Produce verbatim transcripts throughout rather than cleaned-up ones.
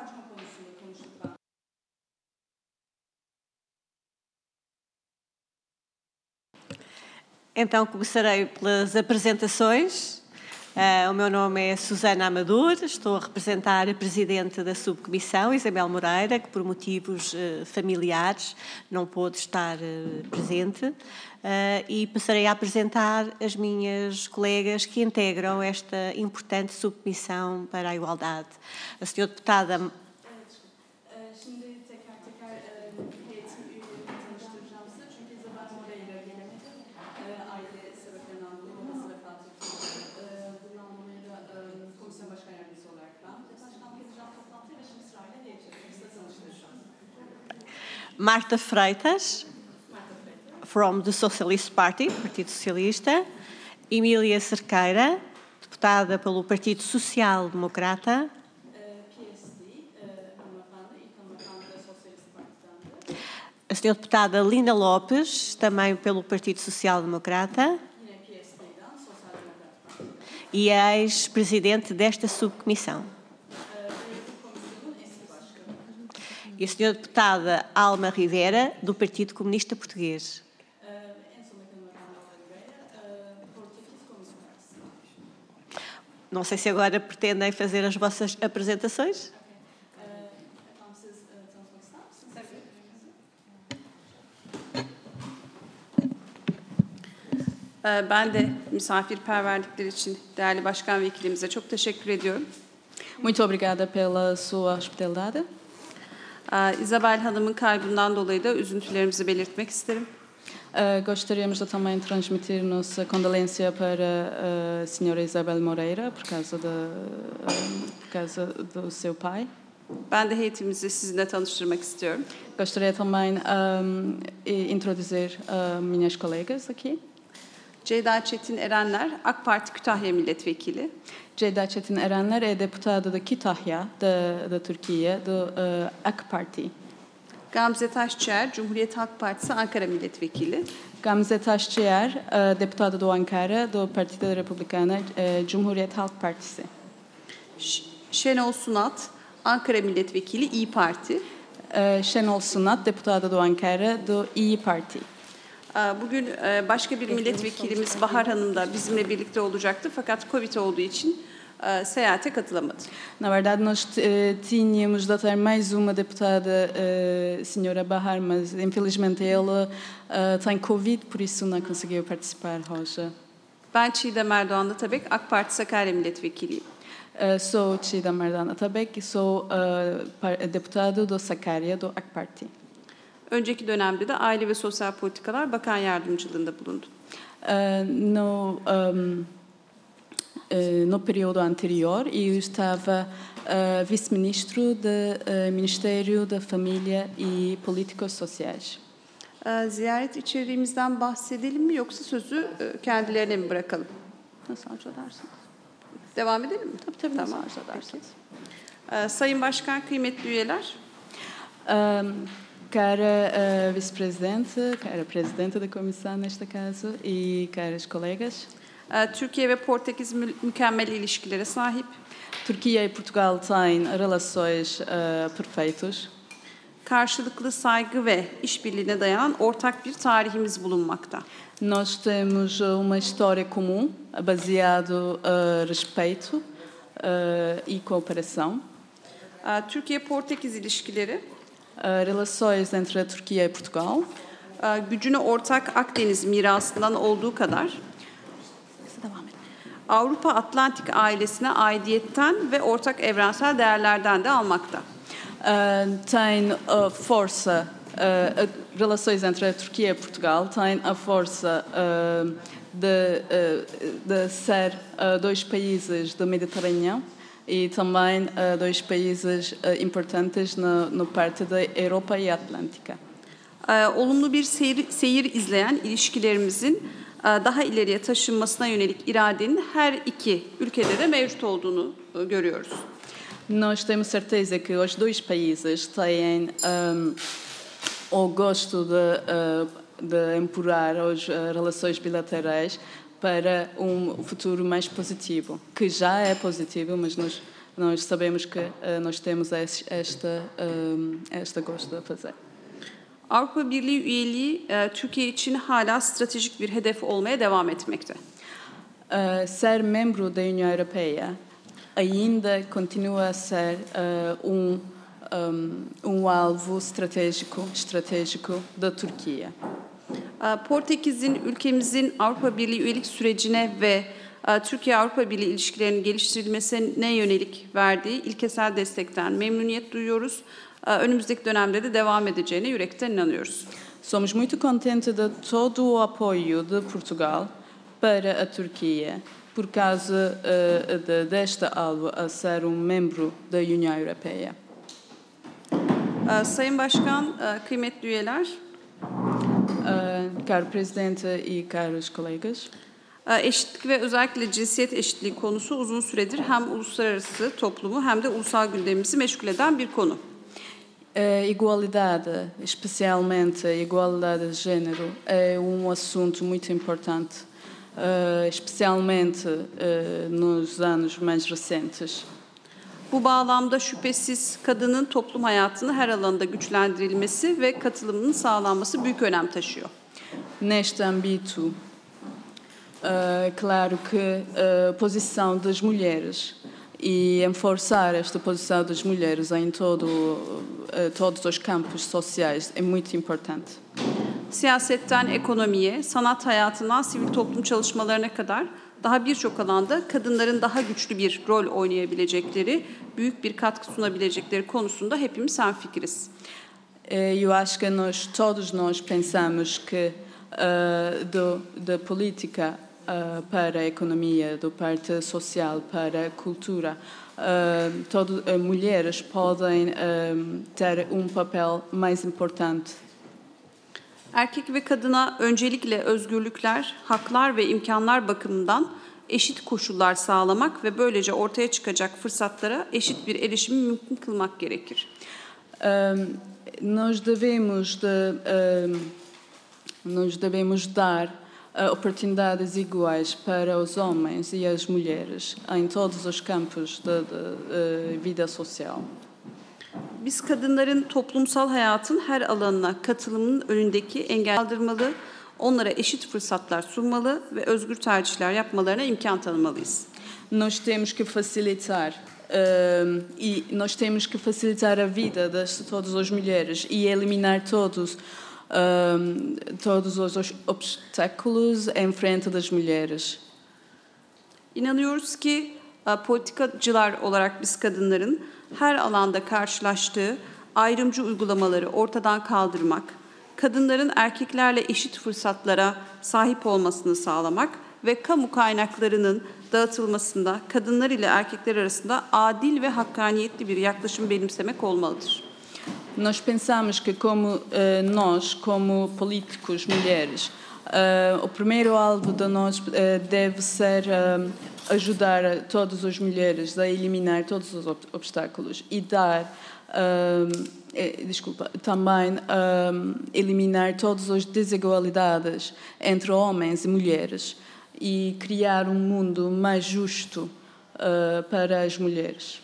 Başkan konusunda konuştuk ben. Então, começarei pelas apresentações. Uh, o meu nome é Susana Amador, estou a representar a Presidente da Subcomissão, Isabel Moreira, que por motivos uh, familiares não pôde estar uh, presente, uh, e passarei a apresentar as minhas colegas que integram esta importante Subcomissão para a Igualdade. A senhora Deputada... Marta Freitas, from the Socialist Party, Partido Socialista. Emília Cerqueira, deputada pelo Partido Social Democrata. A senhora deputada Linda Lopes, também pelo Partido Social Democrata. E a ex-presidente desta subcomissão. E a senhora deputada Alma Rivera, do Partido Comunista Português. Não sei se agora pretendem fazer as vossas apresentações. Ben de misafirperverlikleri için değerli başkan vekilimize çok teşekkür ediyorum. Muito obrigada pela sua hospitalidade. Isabel Hanım'ın kaybından dolayı da üzüntülerimizi belirtmek isterim. Uh, gostaríamos de também transmitir nossa condolência para a senhora Isabel Moreira por causa, de, uh, por causa do seu pai. Ben de heyetimizi sizinle tanıştırmak istiyorum. Gostaria também um, introduzir uh, minhas colegas aqui. Ceyda Çetin Erenler, AK Parti Kütahya Milletvekili. Ceyda Çetin Erenler é deputada de Kütahya, da, da Türkiye, do uh, AK Parti. Gamze Taşçıer, Cumhuriyet Halk Partisi Ankara Milletvekili. Gamze Taşçıer, uh, deputada do Ankara, do Partido Republicano, uh, Cumhuriyet Halk Partisi. Şenol Sunat, Ankara Milletvekili İYİ Parti. Uh, Şenol Sunat, deputada do Ankara, do İYİ Parti. Bugün başka bir milletvekilimiz Bahar Hanım da bizimle birlikte olacaktı fakat Covid olduğu için seyahate katılamadı. Na verdade, nós tínhamos de ter mais uma deputada, a senhora Bahar, mas infelizmente ela tem Covid, por isso não conseguiu participar hoje. Ben Çiğdem Erdoğan Atabek, AK Parti Sakarya Milletvekiliyim. Sou Çiğdem Erdoğan Atabek, sou deputado do Sakarya, do AK Parti. Önceki dönemde de Aile ve Sosyal Politikalar Bakan Yardımcılığında bulundu. Uh, no, um, uh, no período anterior, eu estava uh, vice-ministro do uh, Ministério da Família e Políticas Sociais. Uh, ziyaret içeriğimizden bahsedelim mi yoksa sözü uh, kendilerine mi bırakalım? Nasıl arzu edersiniz? Devam edelim mi? Tabii tabii, tamam. nasıl arzu edersiniz. Uh, Sayın Başkan, kıymetli üyeler. Um, Cara uh, vice-presidente, cara presidente da comissão neste caso e caros colegas. Türkiye ve Portekiz mü- mükemmel ilişkilere sahip. Türkiye e Portugal têm relações uh, perfeitas. Karşılıklı saygı ve işbirliğine dayanan ortak bir tarihimiz bulunmakta. Nós temos uma história comum baseado uh, respeito uh, e cooperação. Türkiye-Portekiz ilişkileri Uh, relações entre a Turquia e Portugal, uh, gücünü ortak Akdeniz mirasından olduğu kadar Avrupa Atlantik ailesine aidiyetten ve ortak evrensel değerlerden de almakta. Uh, tem a força, uh, a, relações entre a Turquia e Portugal têm a força uh, de, uh, de ser uh, dois países do Mediterrâneo e também uh, dois países uh, importantes no, no parte da Europa e Atlântica. Uh, olumlu bir seyir, seyir izleyen ilişkilerimizin uh, daha ileriye taşınmasına yönelik iradenin her iki ülkede de mevcut olduğunu uh, görüyoruz. Nós temos certeza que os dois países têm um, o gosto de, uh, de empurrar as uh, relações bilaterais para um futuro mais positivo, que já é positivo, mas nós nós sabemos que uh, nós temos esta, um, esta gosto de fazer. Avrupa Birliği üyeliği e, Türkiye için hala stratejik bir hedef olmaya devam etmekte. Uh, ser membro da União Europeia ainda continua a ser uh, um, um, um alvo estratégico, estratégico da Turquia. E, Portekiz'in ülkemizin Avrupa Birliği üyelik sürecine ve e, Türkiye-Avrupa Birliği ilişkilerinin geliştirilmesine yönelik verdiği ilkesel destekten memnuniyet duyuyoruz. E, önümüzdeki dönemde de devam edeceğine yürekten inanıyoruz. Somos muito contentes de todo o apoio de Portugal para a Turquia, por causa uh, de, desta alvo a ser um membro da União Europeia. E, Sayın Başkan, e, kıymetli üyeler, Uh, caro Presidente e caros colegas, e, eşitlik ve özellikle cinsiyet eşitliği konusu uzun süredir hem uluslararası toplumu hem de ulusal gündemimizi meşgul eden bir konu. a igualdade, especialmente a igualdade de género, é um assunto muito importante, uh, especialmente uh, nos anos mais recentes. Bu bağlamda şüphesiz kadının toplum hayatını her alanda güçlendirilmesi ve katılımının sağlanması büyük önem taşıyor. Neste âmbito, uh, claro que a posição das mulheres e enforçar esta posição das mulheres em todo, uh, todos os campos sociais é muito importante. Siyasetten ekonomiye, sanat hayatından sivil toplum çalışmalarına kadar daha birçok alanda kadınların daha güçlü bir rol oynayabilecekleri, büyük bir katkı sunabilecekleri konusunda hepimiz hemfikiriz. Eu acho que nós, todos nós pensamos que uh, do, da política uh, para a economia, da parte social para a cultura, uh, todo, uh, mulheres podem uh, ter um papel mais importante. Erkek ve kadına öncelikle özgürlükler, haklar ve imkanlar bakımından eşit koşullar sağlamak ve böylece ortaya çıkacak fırsatlara eşit bir erişimi mümkün kılmak gerekir. Um, nós devemos de, um, nós devemos dar uh, oportunidades iguais para os homens e as mulheres em todos os campos da uh, vida social. Biz kadınların toplumsal hayatın her alanına katılımının önündeki engel kaldırmalı, onlara eşit fırsatlar sunmalı ve özgür tercihler yapmalarına imkan tanımalıyız. Nós temos que facilitar uh, e nós temos que facilitar a vida de todas as mulheres e eliminar todos um, todos os obstáculos em frente das mulheres. İnanıyoruz ki politikacılar olarak biz kadınların her alanda karşılaştığı ayrımcı uygulamaları ortadan kaldırmak, kadınların erkeklerle eşit fırsatlara sahip olmasını sağlamak ve kamu kaynaklarının dağıtılmasında kadınlar ile erkekler arasında adil ve hakkaniyetli bir yaklaşım benimsemek olmalıdır. Nós pensamos que como uh, nós, como políticos mulheres, uh, o primeiro alvo de nós uh, deve ser uh, ajudar todas as mulheres a eliminar todos os ob obstáculos e dar, uh, eh, desculpa, também uh, eliminar todas as desigualdades entre homens e mulheres e criar um mundo mais justo uh, para as mulheres.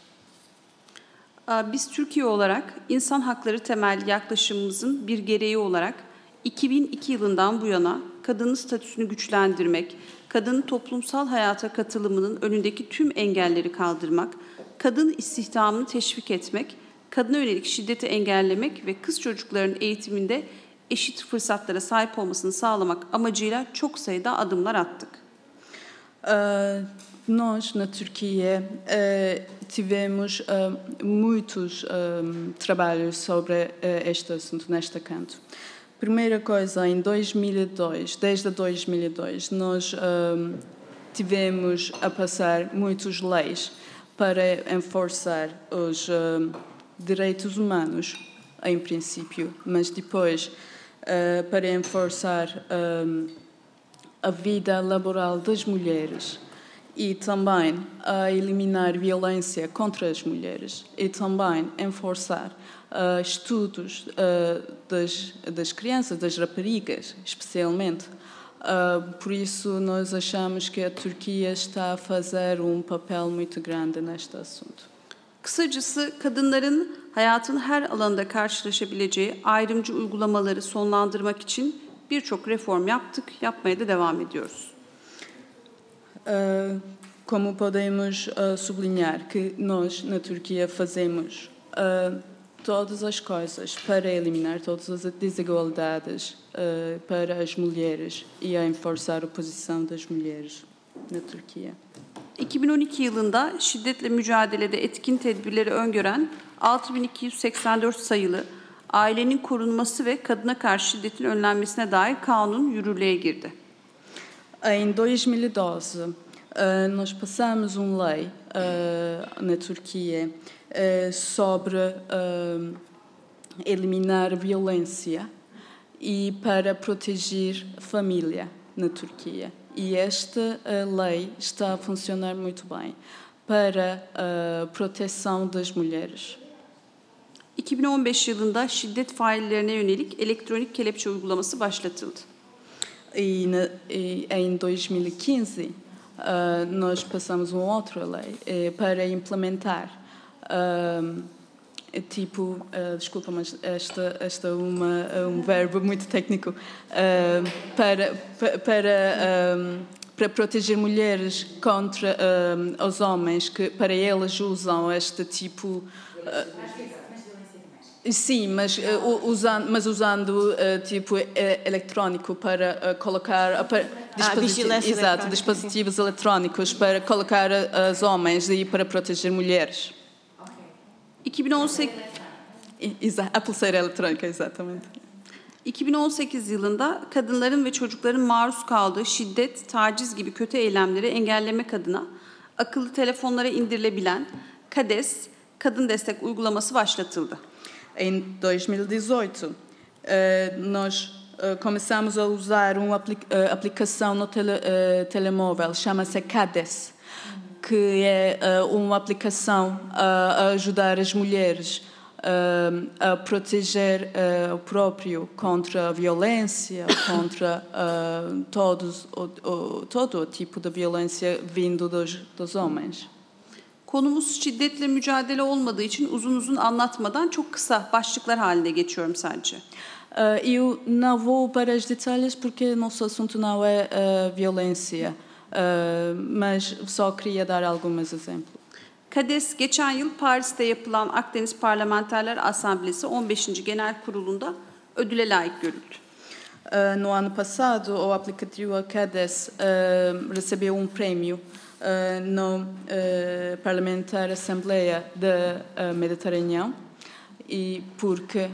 Biz Türkiye olarak insan hakları temelli yaklaşımımızın bir gereği olarak iki bin iki yılından bu yana kadının statüsünü güçlendirmek, kadının toplumsal hayata katılımının önündeki tüm engelleri kaldırmak, kadın istihdamını teşvik etmek, kadına yönelik şiddeti engellemek ve kız çocuklarının eğitiminde eşit fırsatlara sahip olmasını sağlamak amacıyla çok sayıda adımlar attık. Uh, nós, na Turquia, uh, tivemos uh, muitos um, trabalhos sobre uh, este assunto, neste canto. Primeira coisa, em dois mil e dois, desde dois mil e dois, nós um, tivemos a passar muitas leis para enforçar os um, direitos humanos, em princípio, mas depois uh, para enforçar um, a vida laboral das mulheres e também a eliminar violência contra as mulheres e também enforçar uh, estudos uh, das, das crianças, das raparigas, especialmente. Uh, por isso, nós achamos que a Turquia está a fazer um papel muito grande neste assunto. Kısacası kadınların hayatın her alanında karşılaşabileceği ayrımcı uygulamaları sonlandırmak için birçok reform yaptık, yapmaya da devam ediyoruz. Uh, como podemos uh, sublinhar que nós, na Turquia, fazemos uh, todas as coisas para eliminar todas as desigualdades uh, para as mulheres e a enforçar a posição das mulheres na Turquia. iki bin on iki yılında şiddetle mücadelede etkin tedbirleri öngören altı bin iki yüz seksen dört sayılı ailenin korunması ve kadına karşı şiddetin önlenmesine dair kanun yürürlüğe girdi. Em dois mil e doze, uh, nós passamos uma lei uh, na Turquia uh, sobre uh, eliminar a violência e para proteger a família na Turquia. E esta uh, lei está a funcionar muito bem para a proteção das mulheres. iki bin on beş yılında şiddet faillerine yönelik elektronik kelepçe uygulaması başlatıldı. E, na, e em dois mil e quinze, uh, nós passamos uma outra lei eh, para implementar, uh, tipo, uh, desculpa, mas esta, esta é uma, um verbo muito técnico, uh, para, para, um, para proteger mulheres contra um, os homens que para eles usam este tipo... Uh, Sim, mas, uh, usando, mas usando uh, tipo uh, eletrónico para uh, colocar uh, para, ah, dispositi exato, dispositivos sim. Eletrónicos para colocar uh, os homens e para proteger mulheres. iki bin on sekiz Exa a pulseira eletrônica, exatamente. iki bin on sekiz yılında kadınların ve çocukların maruz kaldığı şiddet, taciz gibi kötü eylemleri engellemek adına akıllı telefonlara indirilebilen KADES, kadın destek uygulaması başlatıldı. Em dois mil e dezoito, uh, nós uh, começamos a usar uma apli uh, aplicação no tele uh, telemóvel, chama-se KADES, que é uh, uma aplicação uh, a ajudar as mulheres uh, a proteger uh, o próprio contra a violência, contra uh, todos, o, o, todo o tipo de violência vindo dos, dos homens. Konumuz şiddetle mücadele olmadığı için uzun uzun anlatmadan çok kısa başlıklar halinde geçiyorum sadece. Uh, eu não vou para os detalhes porque nosso assunto não é uh, violência, uh, mas só queria dar alguns exemplos. KADES geçen yıl Paris'te yapılan Akdeniz Parlamenterler Asamblesi on beşinci Genel Kurulu'nda ödüle layık görüldü. Uh, no ano passado, o aplicativo KADES uh, recebeu um prémio Uh, no uh, Parlamentar Assembleia da uh, Mediterrâneo e porque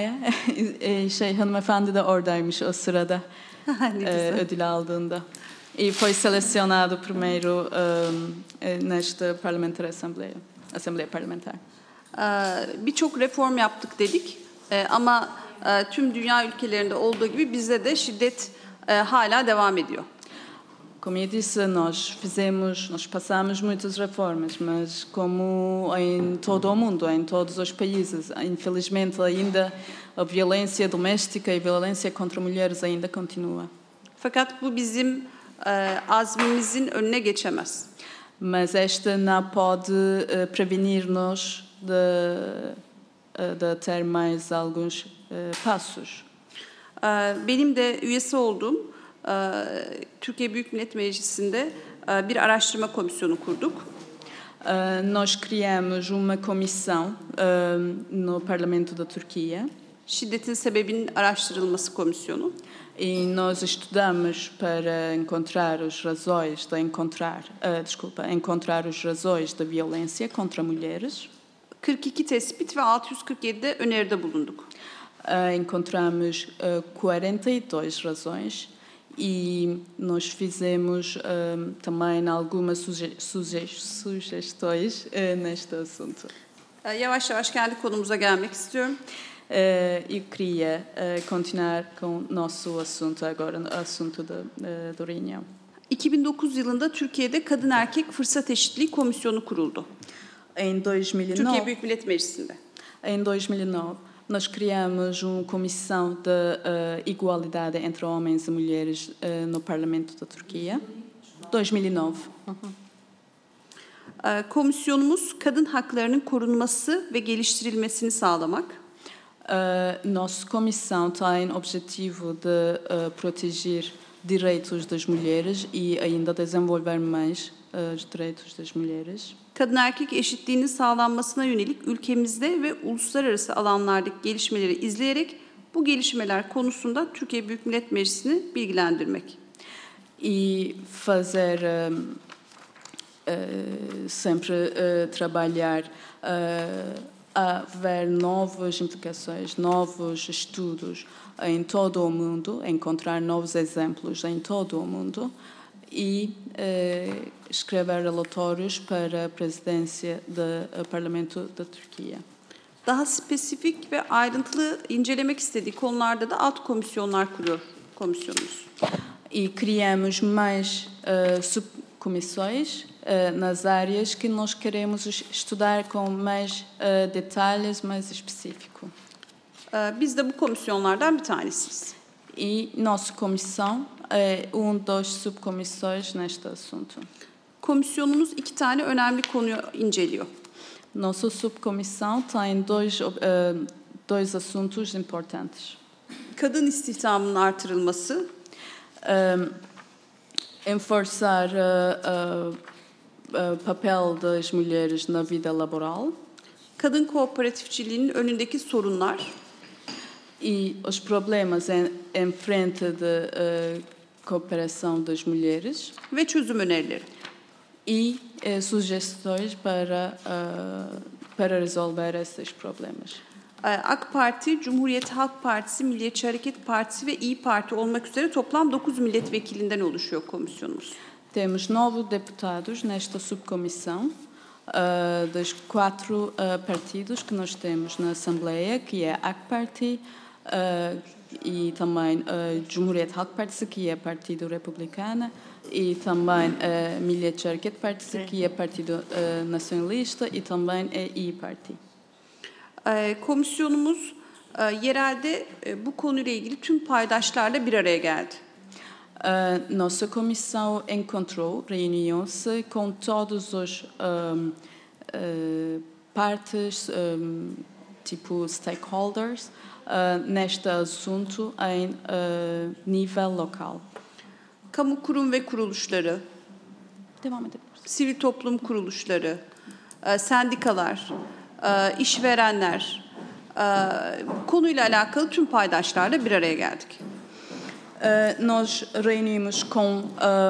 é, şey hanımefendi de oradaymış o sırada uh, ödül aldığında e foi selecionado primeiro um, nesta Parlamentar Assembleia, Assembleia Parlamentar. Uh, Birçok reform yaptık dedik uh, ama uh, tüm dünya ülkelerinde olduğu gibi bizde de şiddet uh, hala devam ediyor. Como eu disse, nós fizemos, nós passamos muitas reformas, mas como em todo o mundo, em todos os países, infelizmente ainda a violência doméstica e a violência contra mulheres ainda continua. Fakat bu bizim e, azmimizin önüne geçemez. Mas esta não pode uh, prevenir-nos de, uh, de ter mais alguns uh, passos. E, benim de üyesi olduğum Türkiye Büyük Millet Meclisi'nde bir araştırma komisyonu kurduk. Uh, nós criamos uma comissão uh, no Parlamento da Turquia. Şiddetin sebebinin araştırılması komisyonu. E nós estudamos para encontrar as razões de encontrar, uh, desculpa, encontrar as razões da violência contra mulheres. kırk iki tespit ve altı yüz kırk yedide öneride bulunduk. Uh, encontramos uh, quarenta e duas razões. E nós fizemos um, também algumas suge suge sugestões uh, neste assunto. Yavaş yavaş kendi konumuza gelmek istiyorum. Uh, eu queria uh, continuar com o nosso assunto agora, o assunto da, uh, do reunião. iki bin dokuz yılında Türkiye'de Kadın Erkek Fırsat Eşitliği Komisyonu kuruldu. Em dois mil e nove, Türkiye Büyük Millet Meclisi'nde. Em dois mil e nove, nós criamos uma comissão de uh, igualdade entre homens e mulheres uh, no Parlamento da Turquia. dois mil e nove. Uhum. E, Komisyonumuz kadın haklarının korunması ve geliştirilmesini sağlamak. A nossa comissão tem objetivo de uh, proteger direitos das mulheres e ainda desenvolver mais uh, os direitos das mulheres. Kadın erkek eşitliğinin sağlanmasına yönelik ülkemizde ve uluslararası alanlardaki gelişmeleri izleyerek bu gelişmeler konusunda Türkiye Büyük Millet Meclisi'ni bilgilendirmek. E fazer uh, uh, sempre uh, trabalhar uh, a ver novas implicações, novos estudos em todo o mundo, encontrar novos exemplos em todo o mundo e eh, escrever relatórios para a presidência do Parlamento da Turquia. Daha spesifik ve ayrıntılı incelemek istediği konularda da alt komisyonlar kuruyor komisyonumuz. E criamos mais uh, subcomissões uh, nas áreas que nós queremos estudar com mais uh, detalhes, mais específico. Ee, Biz de bu komisyonlardan bir tanesiyiz. E nossa comissão é um dos subcomissões neste assunto. Komisyonumuz iki tane önemli konuyu inceliyor. Nossa subcomissão tem dois, uh, dois assuntos importantes. Kadın istihdamının artırılması Um, enforçar o uh, uh, uh, papel das mulheres na vida laboral kadın kooperatifçiliğinin önündeki sorunlar e os problemas em, em frente de uh, cooperação das mulheres ve çözüm önerileri. e uh, sugestões para, uh, para resolver esses problemas. AK Parti, Cumhuriyet Halk Partisi, Milliyetçi Hareket Partisi ve İyi Parti olmak üzere toplam dokuz milletvekilinden oluşuyor komisyonumuz. Temos nove deputados nesta subcomissão uh, dos quatro uh, partidos que nós temos na Assembleia, que é a A K Parti uh, e também a Cumhuriyet Halk Partisi, que é Partido Republicano, e também a Milliyetçi Hareket Partisi, que é Partido uh, Nacionalista, e também a İyi Parti. Komisyonumuz yerelde bu konuyla ilgili tüm paydaşlarla bir araya geldi. A nossa comissão encontrou, reuniu-se com todos os um, uh, partes, um, tipo stakeholders, uh, neste assunto em uh, nível local. Kamu kurum ve kuruluşları, Devam edebiliriz. sivil toplum kuruluşları, sendikalar, işverenler, konuyla alakalı tüm paydaşlarla bir araya geldik. Uh, nós reunimos com, um,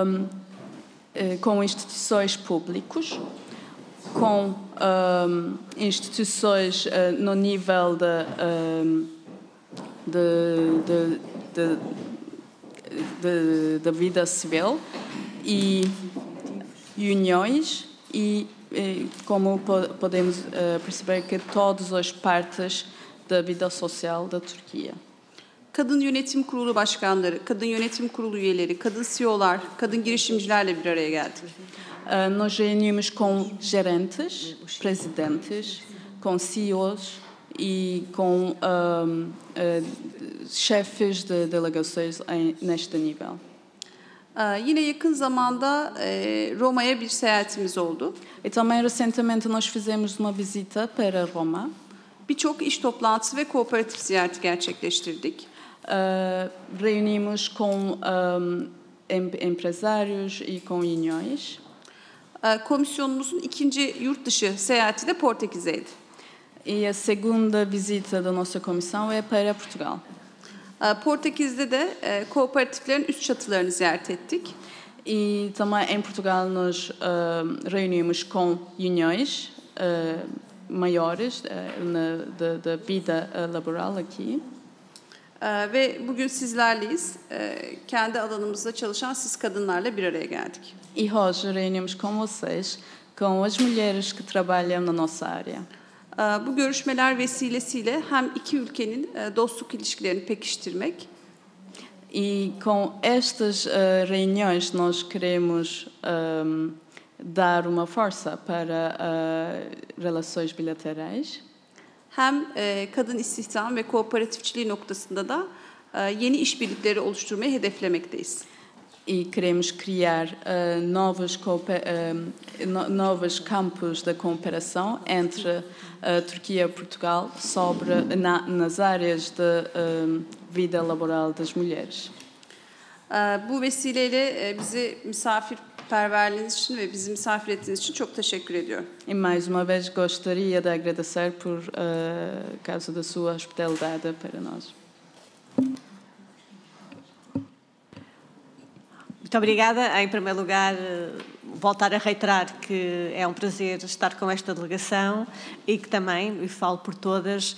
uh, com instituições públicos, com um, instituições uh, no nível de, um, de, de, de, de, de vida civil e uniões e, e como podemos uh, perceber que todas as partes da vida social da Turquia. Kadın Yönetim Kurulu başkanları, kadın yönetim kurulu üyeleri, kadın C E O'lar, kadın girişimcilerle bir araya geldik. Uh, nós reunimos com gerentes, presidentes, com C E Os e com um, uh, chefes de delegações em, neste nível. Ee, yine yakın zamanda e, Roma'ya bir seyahatimiz oldu. E também recentemente nós fizemos uma visita para Roma. Birçok iş toplantısı ve kooperatif ziyareti gerçekleştirdik. Uh, reunimos com um, em, empresários e com uniões. Ee, komisyonumuzun ikinci yurt dışı seyahati de Portekiz'eydi. E a segunda visita da nossa comissão é para Portugal. Ee, Portekiz'de de e, kooperatiflerin üst çatılarını ziyaret ettik. E também em Portugal nós uh, reunimos com uniões uh, maiores uh, na, da, da vida uh, laboral aqui. Ee, ve bugün sizlerleyiz. Ee, kendi alanımızda çalışan siz kadınlarla bir araya geldik. E hoje reunimos com vocês, com as mulheres que trabalham na nossa área. Ee, bu görüşmeler vesilesiyle hem iki ülkenin e, dostluk ilişkilerini pekiştirmek E com estas uh, reuniões nós queremos um, dar uma força para uh, relações bilaterais. hem e, kadın istihdam ve kooperatifçiliği noktasında da e, yeni işbirlikleri oluşturmayı hedeflemekteyiz. e queremos criar uh, novos, uh, no, novos campos de cooperação entre uh, Turquia e Portugal sobre, na, nas áreas de uh, vida laboral das mulheres. Bu vesileyle bizi misafirperverliğiniz için ve bizi misafir ettiğiniz için çok teşekkür ediyorum. E mais uma vez gostaria de agradecer por uh, causa da sua hospitalidade para nós. Muito obrigada. Em primeiro lugar, voltar a reiterar que é um prazer estar com esta delegação e que também, e falo por todas,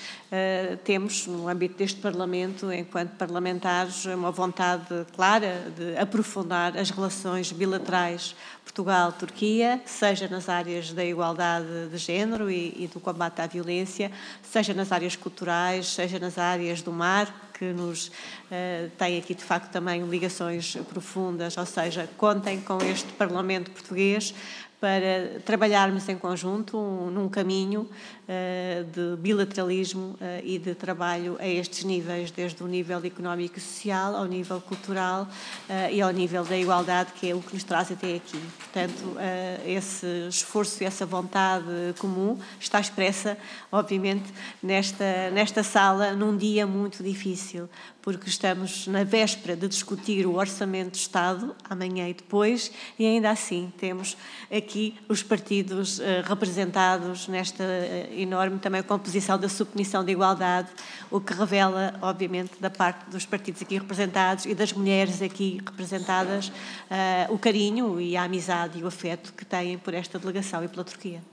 temos, no âmbito deste Parlamento, enquanto parlamentares, uma vontade clara de aprofundar as relações bilaterais Portugal-Turquia, seja nas áreas da igualdade de género e, e do combate à violência, seja nas áreas culturais, seja nas áreas do mar, que nos uh, tem aqui, de facto, também ligações profundas, ou seja, contem com este Parlamento português para trabalharmos em conjunto um, num caminho uh, de bilateralismo uh, e de trabalho a estes níveis, desde o nível económico e social ao nível cultural uh, e ao nível da igualdade, que é o que nos traz até aqui. Portanto, uh, esse esforço e essa vontade comum está expressa, obviamente, nesta, nesta sala, num dia muito difícil, porque estamos na véspera de discutir o Orçamento de Estado, amanhã e depois, e ainda assim temos aqui os partidos uh, representados nesta uh, enorme também composição da Subcomissão de Igualdade, o que revela, obviamente, da parte dos partidos aqui representados e das mulheres aqui representadas, uh, o carinho e a amizade e o afeto que têm por esta delegação e pela Turquia.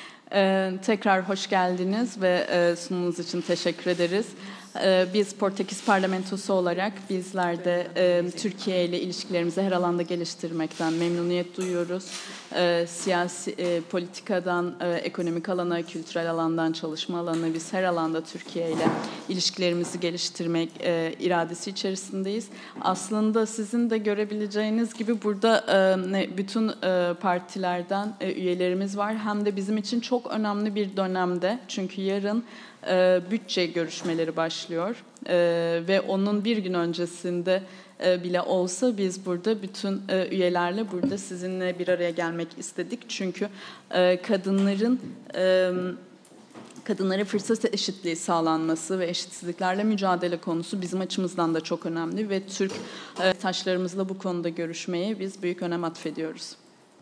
Ee, tekrar hoş geldiniz ve e, sunumunuz için teşekkür ederiz. Ee, biz Portekiz Parlamentosu olarak bizler de e, Türkiye ile ilişkilerimizi her alanda geliştirmekten memnuniyet duyuyoruz. Ee, siyasi e, politikadan, e, ekonomik alana, kültürel alandan, çalışma alanına biz her alanda Türkiye ile ilişkilerimizi geliştirmek e, iradesi içerisindeyiz. Aslında sizin de görebileceğiniz gibi burada e, bütün e, partilerden e, üyelerimiz var. Hem de bizim için çok önemli bir dönemde, çünkü yarın e, bütçe görüşmeleri başlıyor e, ve onun bir gün öncesinde e, bile olsa biz burada bütün e, üyelerle burada sizinle bir araya gelmek istedik. Çünkü e, kadınların e, kadınlara fırsat eşitliği sağlanması ve eşitsizliklerle mücadele konusu bizim açımızdan da çok önemli ve Türk e, taşlarımızla bu konuda görüşmeye biz büyük önem atfediyoruz.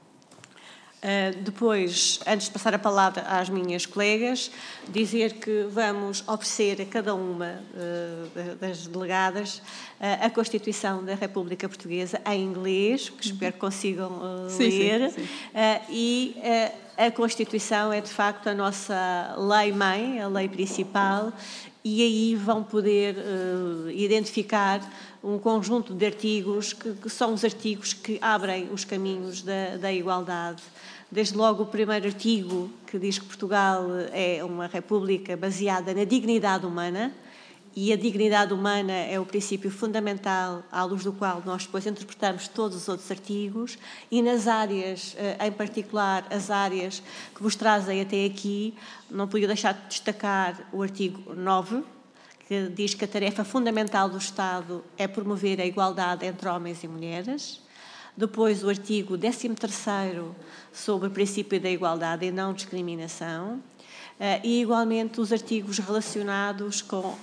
Uh, depois, antes de passar a palavra às minhas colegas, dizer que vamos oferecer a cada uma uh, das delegadas uh, a Constituição da República Portuguesa em inglês, que espero que consigam uh, sim, ler, sim, sim. Uh, e uh, a Constituição é de facto a nossa lei-mãe, a lei principal, e aí vão poder uh, identificar um conjunto de artigos que, que são os artigos que abrem os caminhos da, da igualdade. Desde logo o primeiro artigo, que diz que Portugal é uma república baseada na dignidade humana, e a dignidade humana é o princípio fundamental à luz do qual nós depois interpretamos todos os outros artigos, e nas áreas, em particular as áreas que vos trazem até aqui, não podia deixar de destacar o artigo nove, que diz que a tarefa fundamental do Estado é promover a igualdade entre homens e mulheres. Depois o artigo décimo terceiro sobre o princípio da igualdade e não discriminação. E igualmente os artigos relacionados com uh,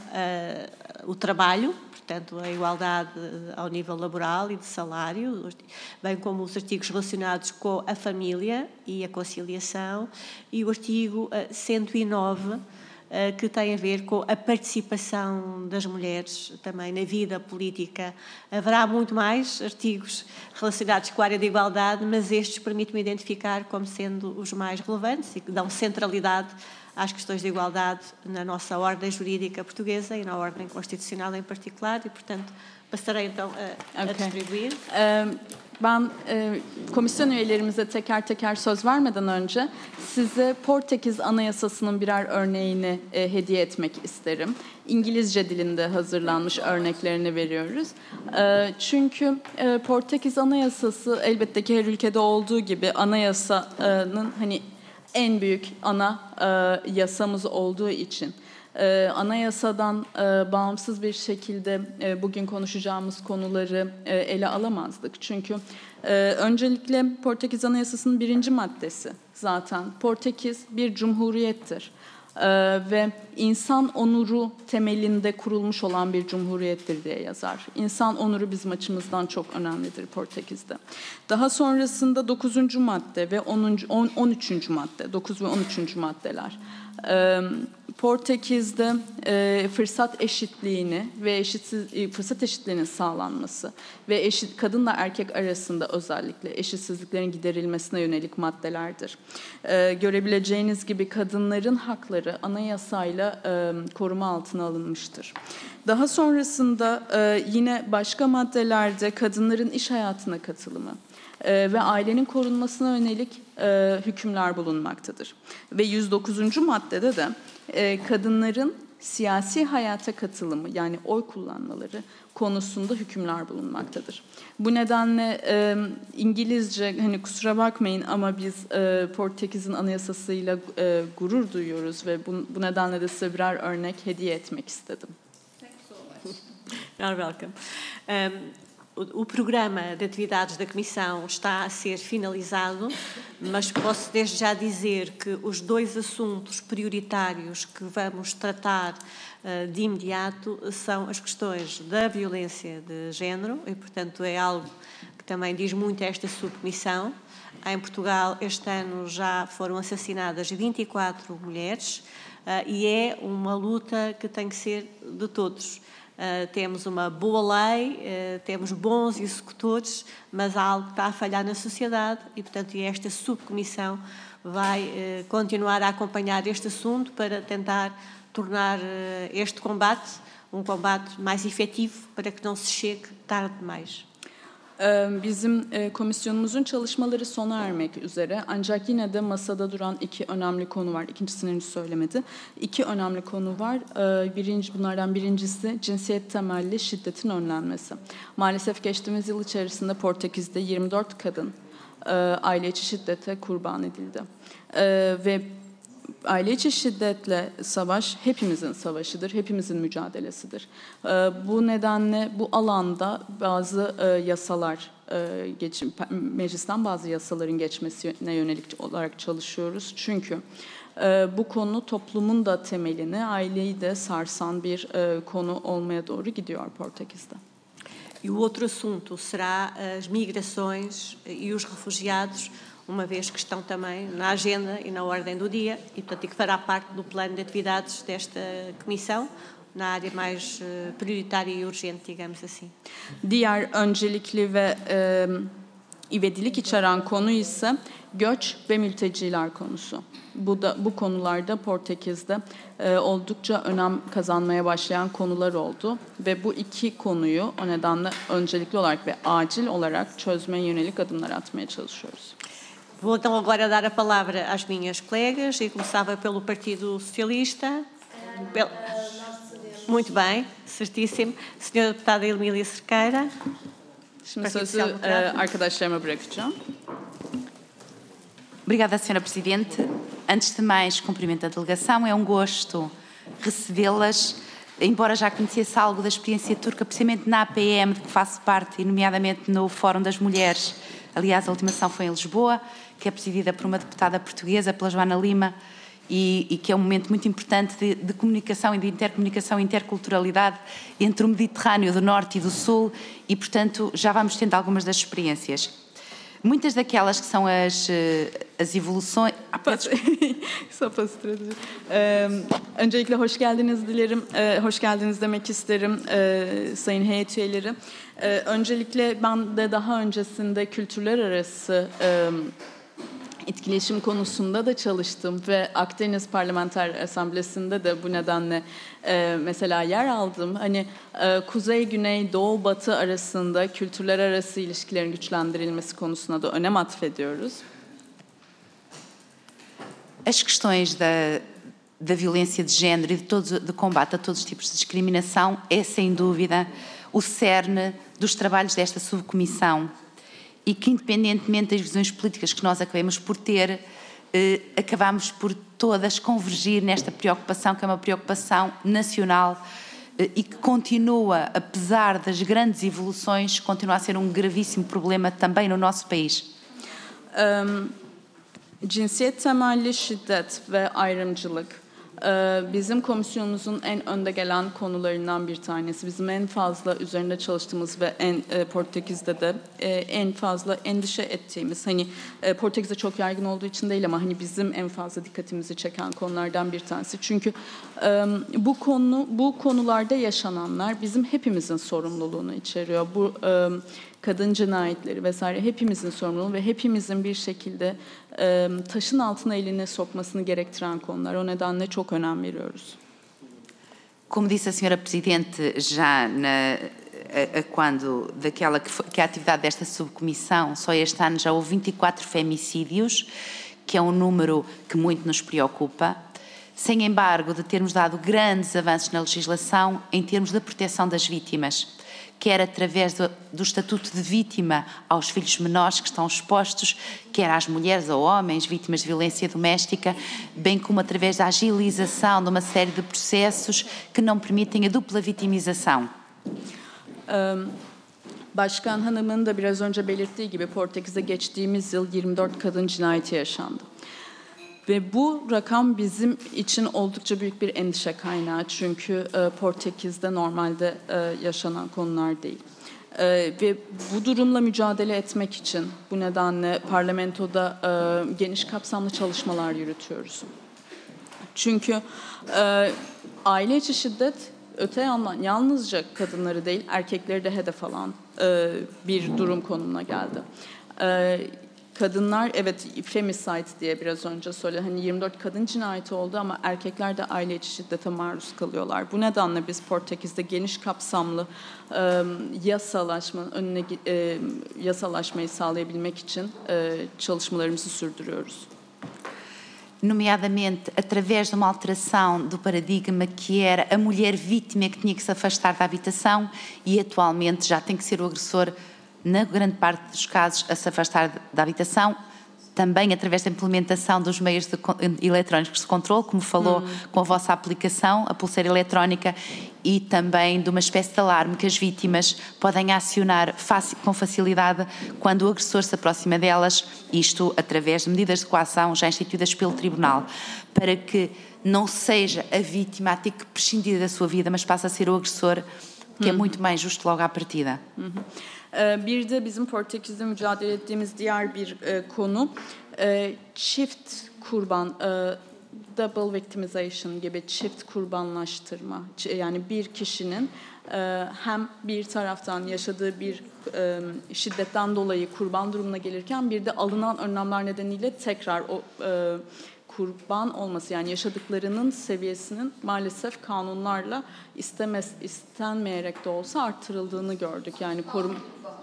o trabalho, portanto a igualdade ao nível laboral e de salário, bem como os artigos relacionados com a família e a conciliação, e o artigo uh, cento e nove, que tem a ver com a participação das mulheres também na vida política. Haverá muito mais artigos relacionados com a área da igualdade, mas estes permitem-me identificar como sendo os mais relevantes e que dão centralidade às questões de igualdade na nossa ordem jurídica portuguesa e na ordem constitucional em particular, e, portanto, passarei então a, a okay. distribuir. Um... Ben e, komisyon üyelerimize teker teker söz vermeden önce size Portekiz Anayasası'nın birer örneğini e, hediye etmek isterim. İngilizce dilinde hazırlanmış örneklerini veriyoruz. E, çünkü e, Portekiz Anayasası elbette ki her ülkede olduğu gibi anayasanın hani en büyük ana e, yasamız olduğu için e, anayasadan e, bağımsız bir şekilde e, bugün konuşacağımız konuları e, ele alamazdık. Çünkü e, öncelikle Portekiz Anayasası'nın birinci maddesi zaten Portekiz bir cumhuriyettir. Ee, ve insan onuru temelinde kurulmuş olan bir cumhuriyettir diye yazar. İnsan onuru bizim açımızdan çok önemlidir Portekiz'de. Daha sonrasında dokuzuncu madde ve onuncu, on, on üçüncü madde, dokuz ve on üçüncü maddeler. Ee, Portekiz'de e, fırsat eşitliğini ve eşitsiz e, fırsat eşitliğinin sağlanması ve eşit kadınla erkek arasında özellikle eşitsizliklerin giderilmesine yönelik maddelerdir. Ee, görebileceğiniz gibi kadınların hakları anayasayla e, koruma altına alınmıştır. Daha sonrasında e, yine başka maddelerde kadınların iş hayatına katılımı e, ve ailenin korunmasına yönelik e, hükümler bulunmaktadır. Ve yüz dokuzuncu maddede de e, kadınların siyasi hayata katılımı yani oy kullanmaları konusunda hükümler bulunmaktadır. Bu nedenle e, İngilizce hani kusura bakmayın ama biz e, Portekiz'in anayasasıyla e, gurur duyuyoruz ve bu, bu nedenle de size birer örnek hediye etmek istedim. You're welcome. Um, o, o programa de atividades da Comissão está a ser finalizado, mas posso desde já dizer que os dois assuntos prioritários que vamos tratar uh, de imediato são as questões da violência de género e, portanto, é algo que também diz muito a esta subcomissão. Em Portugal, este ano já foram assassinadas vinte e quatro mulheres uh, e é uma luta que tem que ser de todos. Uh, temos uma boa lei, uh, temos bons executores, mas há algo que está a falhar na sociedade e, portanto, esta subcomissão vai uh, continuar a acompanhar este assunto para tentar tornar uh, este combate um combate mais efetivo para que não se chegue tarde demais. Bizim komisyonumuzun çalışmaları sona ermek üzere ancak yine de masada duran iki önemli konu var. İkincisini henüz söylemedi. İki önemli konu var. Birinci, bunlardan birincisi cinsiyet temelli şiddetin önlenmesi. Maalesef geçtiğimiz yıl içerisinde Portekiz'de yirmi dört kadın aile içi şiddete kurban edildi. Ve aile içi şiddetle savaş hepimizin savaşıdır, hepimizin mücadelesidir. Bu nedenle bu alanda bazı yasalar, meclisten bazı yasaların geçmesine yönelik olarak çalışıyoruz. Çünkü bu konu toplumun da temelini, aileyi de sarsan bir konu olmaya doğru gidiyor Portekiz'de. E o outro assunto será as migrações e os refugiados, uma vez que estão também na agenda e na ordem do dia, e portanto que fará parte do plano de atividades desta Comissão, na área mais prioritária e urgente, digamos assim. Diğer öncelikli ve e, ivedilik içeren konu ise göç ve mülteciler konusu. Bu da bu konularda Portekiz'de e, oldukça önem kazanmaya başlayan konular oldu ve bu iki konuyu o nedenle öncelikli olarak ve acil olarak çözmeye yönelik adımlar atmaya çalışıyoruz. Vou então agora dar a palavra às minhas colegas e começava pelo Partido Socialista. Pel... Muito bem, certíssimo. senhora Deputada Emília Cerqueira. Şimdi sözü e, arkadaşlarıma bırakacağım. Obrigada, senhora Presidente. Antes de mais, cumprimento a delegação. É um gosto recebê-las. Embora já conhecesse algo da experiência turca, precisamente na A P M, de que faço parte, e nomeadamente no Fórum das Mulheres. Aliás, a última sessão foi em Lisboa, que é presidida por uma deputada portuguesa, pela Joana Lima, e, e que é um momento muito importante de, de comunicação e de intercomunicação e interculturalidade entre o Mediterrâneo do Norte e do Sul, e, portanto, já vamos tendo algumas das experiências. Muitas daquelas que são as, as evoluções... Ah, ee, öncelikle hoş geldiniz dilerim, ee, hoş geldiniz demek isterim ee, sayın heyet üyeleri. Ee, öncelikle ben de daha öncesinde kültürler arası e, etkileşim konusunda da çalıştım ve Akdeniz Parlamenter Asamblesi'nde de bu nedenle e, mesela yer aldım. Hani e, Kuzey, Güney, Doğu, Batı arasında kültürler arası ilişkilerin güçlendirilmesi konusuna da önem atfediyoruz. As questões da, da violência de género e de, todos, de combate a todos os tipos de discriminação é, sem dúvida, o cerne dos trabalhos desta subcomissão e que, independentemente das visões políticas que nós acabemos por ter, eh, acabamos por todas convergir nesta preocupação, que é uma preocupação nacional eh, e que continua, apesar das grandes evoluções, continua a ser um gravíssimo problema também no nosso país. Um, cinsiyet temelli şiddet ve ayrımcılık bizim komisyonumuzun en önde gelen konularından bir tanesi. Bizim en fazla üzerinde çalıştığımız ve en Portekiz'de de en fazla endişe ettiğimiz, hani Portekiz'de çok yaygın olduğu için değil ama hani bizim en fazla dikkatimizi çeken konulardan bir tanesi. Çünkü bu konu bu konularda yaşananlar bizim hepimizin sorumluluğunu içeriyor. Bu kadın cinayetleri vesaire hepimizin sorumluluğu ve hepimizin bir şekilde e, taşın altına elini sokmasını gerektiren konular. O nedenle çok önem veriyoruz. Como disse a senhora Presidente já na, a, a quando daquela que, foi, que a atividade desta subcomissão, só este ano já houve vinte e quatro femicídios, que é um número que muito nos preocupa. Sem embargo, de termos dado grandes avanços na legislação em termos da proteção das vítimas, quer através do, do estatuto de vítima aos filhos menores que estão expostos, quer às mulheres ou homens vítimas de violência doméstica, bem como através da agilização de uma série de processos que não permitem a dupla vitimização. Um, Başkan Hanım'ın da biraz önce belirttiği gibi Portekiz'de geçtiğimiz yıl yirmi dört kadın cinayeti yaşandı. Ve bu rakam bizim için oldukça büyük bir endişe kaynağı. Çünkü e, Portekiz'de normalde e, yaşanan konular değil. E, ve bu durumla mücadele etmek için bu nedenle parlamentoda e, geniş kapsamlı çalışmalar yürütüyoruz. Çünkü e, aile içi şiddet öte yandan yalnızca kadınları değil erkekleri de hedef alan e, bir durum konumuna geldi. E, Kadınlar, evet, femicide diye biraz önce söyledim. Hani yirmi dört kadın cinayeti oldu ama erkekler de aile içi şiddete maruz kalıyorlar. Bu nedenle biz Portekiz'de geniş kapsamlı e, yasalaşmanın önüne e, yasalaşmayı sağlayabilmek için e, çalışmalarımızı sürdürüyoruz. Nomeadamente através de uma alteração do paradigma que era a mulher vítima que tinha que se afastar da habitação e atualmente já tem que ser o agressor, na grande parte dos casos, a se afastar da habitação, também através da implementação dos meios de, eletrónicos de controle, como falou, hum. com a vossa aplicação, a pulseira eletrónica, e também de uma espécie de alarme que as vítimas podem acionar faci- com facilidade quando o agressor se aproxima delas, isto através de medidas de coação já instituídas pelo Tribunal, para que não seja a vítima a ter que prescindir da sua vida, mas passe a ser o agressor, que hum. é muito mais justo logo à partida. Hum. Bir de bizim Portekiz'de mücadele ettiğimiz diğer bir e, konu e, çift kurban, e, double victimization gibi çift kurbanlaştırma. Yani bir kişinin e, hem bir taraftan yaşadığı bir e, şiddetten dolayı kurban durumuna gelirken bir de alınan önlemler nedeniyle tekrar o e, kurban olması, yani yaşadıklarının seviyesinin maalesef kanunlarla istemez, istenmeyerek de olsa arttırıldığını gördük. Yani korum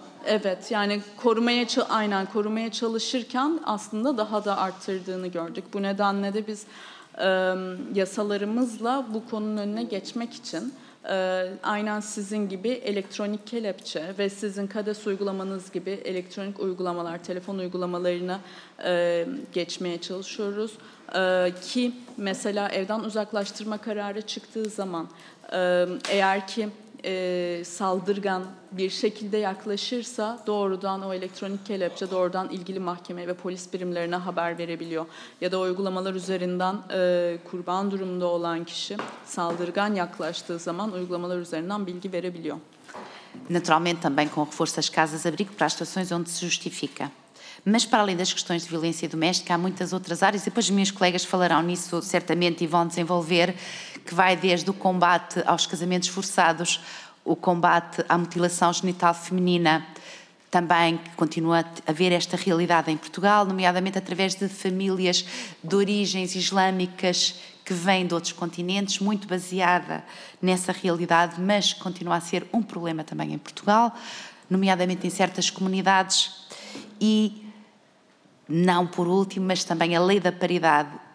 Evet, yani korumaya aynen korumaya çalışırken aslında daha da arttırdığını gördük. Bu nedenle de biz e, yasalarımızla bu konunun önüne geçmek için e, aynen sizin gibi elektronik kelepçe ve sizin KADES uygulamanız gibi elektronik uygulamalar, telefon uygulamalarına e, geçmeye çalışıyoruz. E, ki mesela evden uzaklaştırma kararı çıktığı zaman e, eğer ki E, saldırgan bir şekilde yaklaşırsa doğrudan o elektronik kelepçe doğrudan ilgili mahkemeye ve polis birimlerine haber verebiliyor. Ya da uygulamalar üzerinden e, kurban durumunda olan kişi saldırgan yaklaştığı zaman uygulamalar üzerinden bilgi verebiliyor. Naturalmente também com reforço das casas-abrigo para as situações onde se justifica. Mas para além das questões de violência doméstica, há muitas outras áreas, e depois os meus colegas falarão nisso certamente e vão desenvolver, que vai desde o combate aos casamentos forçados, o combate à mutilação genital feminina, também que continua a haver esta realidade em Portugal, nomeadamente através de famílias de origens islâmicas que vêm de outros continentes, muito baseada nessa realidade, mas continua a ser um problema também em Portugal, nomeadamente em certas comunidades. E não por último, mas também a lei da paridade,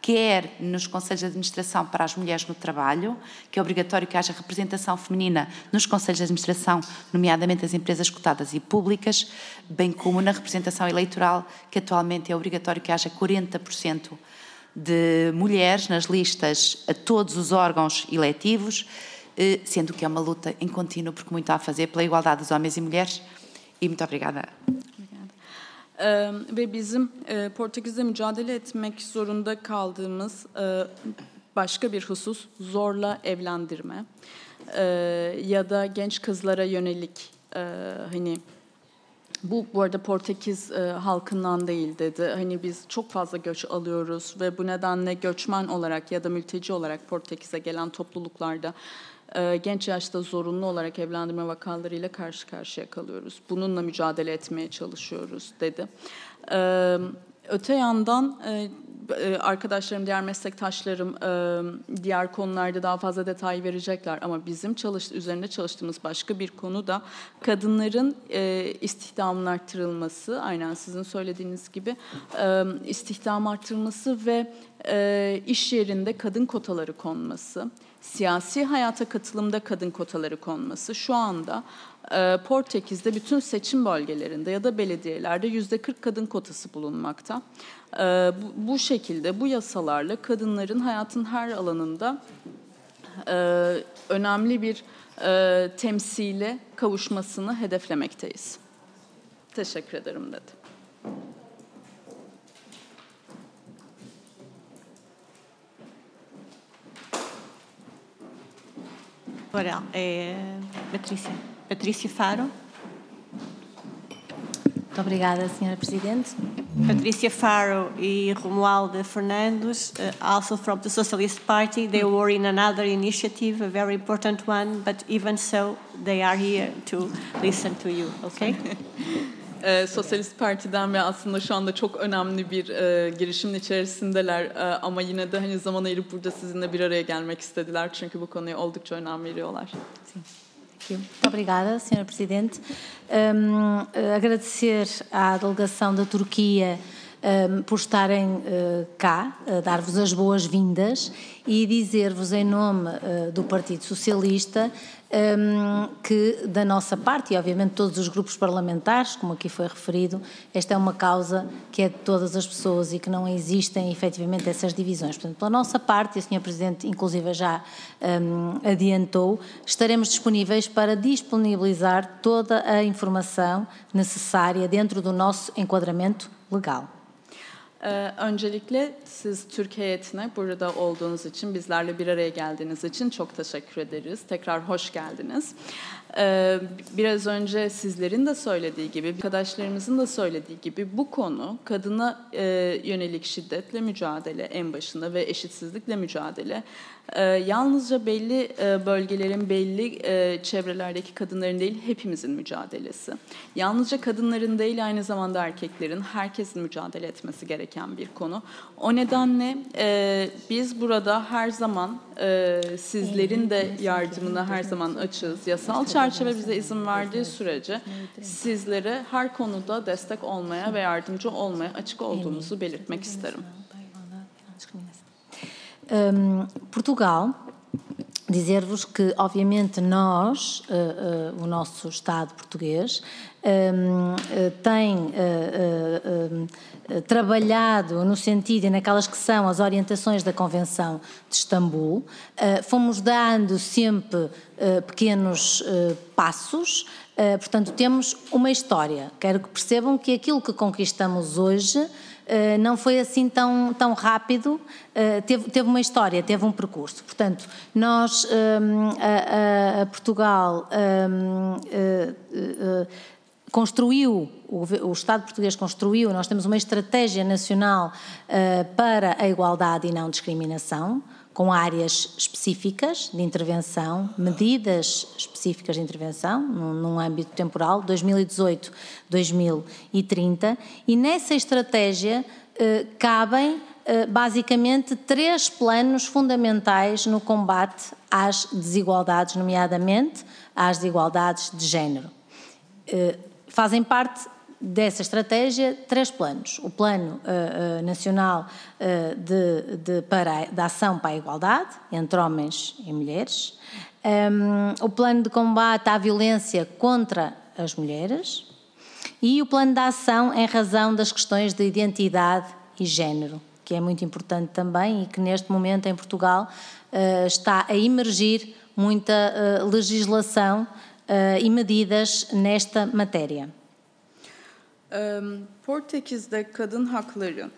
quer nos conselhos de administração para as mulheres no trabalho, que é obrigatório que haja representação feminina nos conselhos de administração, nomeadamente as empresas cotadas e públicas, bem como na representação eleitoral, que atualmente é obrigatório que haja quarenta por cento de mulheres nas listas a todos os órgãos eletivos, sendo que é uma luta em contínuo, porque muito há a fazer pela igualdade dos homens e mulheres. E muito obrigada. Ee, ve bizim e, Portekiz'de mücadele etmek zorunda kaldığımız e, başka bir husus zorla evlendirme e, ya da genç kızlara yönelik e, hani bu bu arada Portekiz e, halkından değil dedi. Hani biz çok fazla göç alıyoruz ve bu nedenle göçmen olarak ya da mülteci olarak Portekiz'e gelen topluluklarda e, genç yaşta zorunlu olarak evlendirme vakalarıyla karşı karşıya kalıyoruz. Bununla mücadele etmeye çalışıyoruz dedi. E, öte yandan e, arkadaşlarım, diğer meslektaşlarım diğer konularda daha fazla detay verecekler ama bizim çalış, üzerinde çalıştığımız başka bir konu da kadınların istihdamın arttırılması, aynen sizin söylediğiniz gibi istihdam arttırılması ve iş yerinde kadın kotaları konması, siyasi hayata katılımda kadın kotaları konması. Şu anda Portekiz'de bütün seçim bölgelerinde ya da belediyelerde yüzde kırk kadın kotası bulunmakta. Bu, bu şekilde, bu yasalarla kadınların hayatın her alanında önemli bir temsile kavuşmasını hedeflemekteyiz. Teşekkür ederim dedi. Agora é Patrícia. Patrícia Faro. Muito obrigada, senhora Presidente. Patrícia Faro e Romualda Fernandes, uh, also from the Socialist Party. They were in another initiative, a very important one, but even so, they are here to listen to you, okay? Ee, Sosyalist Parti'den ve aslında şu anda çok önemli bir e, girişimin içerisindeler e, ama yine de hani zaman ayırıp burada sizinle bir araya gelmek istediler çünkü bu konuya oldukça önem veriyorlar. Muito obrigada, senhora Presidente. Um, agradecer à delegação da Turquia um, por estarem uh, cá, uh, dar-vos as boas-vindas e dizer-vos em nome uh, do Partido Socialista um, que da nossa parte, e obviamente todos os grupos parlamentares, como aqui foi referido, esta é uma causa que é de todas as pessoas e que não existem efetivamente essas divisões. Portanto, pela nossa parte, e a senhora Presidente inclusive já um, adiantou, estaremos disponíveis para disponibilizar toda a informação necessária dentro do nosso enquadramento legal. Ee, öncelikle siz Türkiye heyetine burada olduğunuz için, bizlerle bir araya geldiğiniz için çok teşekkür ederiz. Tekrar hoş geldiniz. Ee, biraz önce sizlerin de söylediği gibi, arkadaşlarımızın da söylediği gibi bu konu kadına e, yönelik şiddetle mücadele en başında ve eşitsizlikle mücadele. Ee, yalnızca belli e, bölgelerin, belli e, çevrelerdeki kadınların değil, hepimizin mücadelesi. Yalnızca kadınların değil, aynı zamanda erkeklerin, herkesin mücadele etmesi gereken bir konu. O nedenle e, biz burada her zaman e, sizlerin de yardımına her zaman açığız. Yasal çerçeve bize izin verdiği sürece sizlere her konuda destek olmaya ve yardımcı olmaya açık olduğumuzu belirtmek isterim. Um, Portugal, dizer-vos que, obviamente, nós, uh, uh, o nosso Estado português, um, uh, tem uh, uh, uh, trabalhado no sentido e naquelas que são as orientações da Convenção de Istambul. Uh, fomos dando sempre uh, pequenos uh, passos, uh, portanto, temos uma história. Quero que percebam que aquilo que conquistamos hoje Uh, não foi assim tão, tão rápido, uh, teve, teve uma história, teve um percurso. Portanto, nós, um, a, a Portugal um, uh, uh, construiu, o, o Estado português construiu, nós temos uma estratégia nacional uh, para a igualdade e não discriminação, com áreas específicas de intervenção, medidas específicas de intervenção, num, num âmbito temporal, dois mil e dezoito a dois mil e trinta, e nessa estratégia eh, cabem eh, basicamente três planos fundamentais no combate às desigualdades, nomeadamente às desigualdades de género. Eh, fazem parte dessa estratégia três planos. O Plano uh, uh, Nacional uh, de, de, para, de Ação para a Igualdade entre homens e mulheres, um, o Plano de Combate à Violência contra as Mulheres e o Plano de Ação em razão das questões de identidade e género, que é muito importante também e que neste momento em Portugal uh, está a emergir muita uh, legislação uh, e medidas nesta matéria. Portekiz'de kadın hakları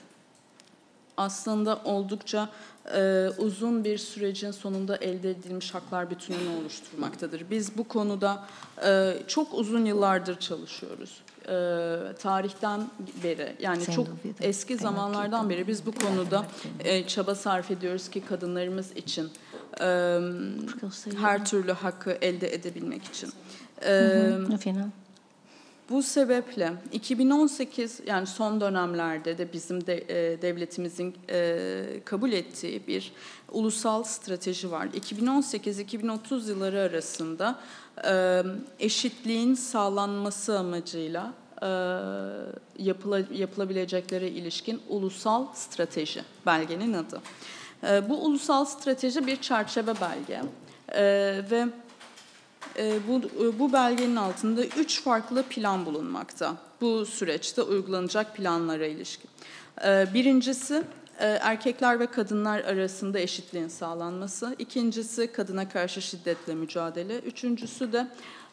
aslında oldukça e, uzun bir sürecin sonunda elde edilmiş haklar bütününü oluşturmaktadır. Biz bu konuda e, çok uzun yıllardır çalışıyoruz. E, tarihten beri, yani Sen çok de eski zamanlardan beri biz bu konuda e, çaba sarf ediyoruz ki kadınlarımız için e, her türlü hakkı elde edebilmek için. E, No final. Bu sebeple iki bin on sekiz, yani son dönemlerde de bizim de e, devletimizin e, kabul ettiği bir ulusal strateji var. iki bin on sekiz iki bin otuz yılları arasında e, eşitliğin sağlanması amacıyla e, yapıla, yapılabileceklere ilişkin ulusal strateji belgenin adı. E, bu ulusal strateji bir çerçeve belge e, ve Bu, bu belgenin altında üç farklı plan bulunmakta. Bu süreçte uygulanacak planlara ilişkin. Birincisi erkekler ve kadınlar arasında eşitliğin sağlanması. İkincisi kadına karşı şiddetle mücadele. Üçüncüsü de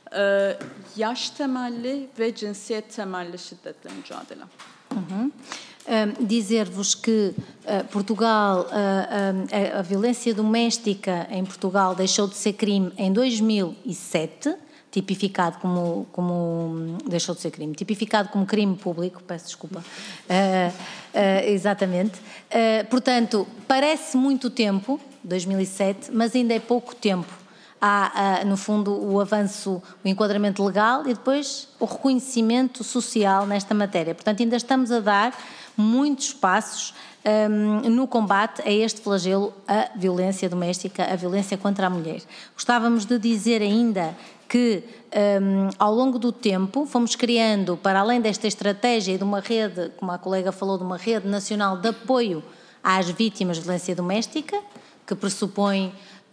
yaş temelli ve cinsiyet temelli şiddetle mücadele. Hı hı. Um, dizer-vos que uh, Portugal, uh, uh, a violência doméstica em Portugal deixou de ser crime em dois mil e sete, tipificado como, como deixou de ser crime, tipificado como crime público, peço desculpa, uh, uh, exatamente. Uh, portanto, parece muito tempo, dois mil e sete, mas ainda é pouco tempo. Há, uh, no fundo, o avanço, o enquadramento legal e depois o reconhecimento social nesta matéria. Portanto, ainda estamos a dar muitos passos um, no combate a este flagelo, a violência doméstica, a violência contra a mulher. Gostávamos de dizer ainda que um, ao longo do tempo fomos criando, para além desta estratégia e de uma rede, como a colega falou, de uma rede nacional de apoio às vítimas de violência doméstica, que pressupõe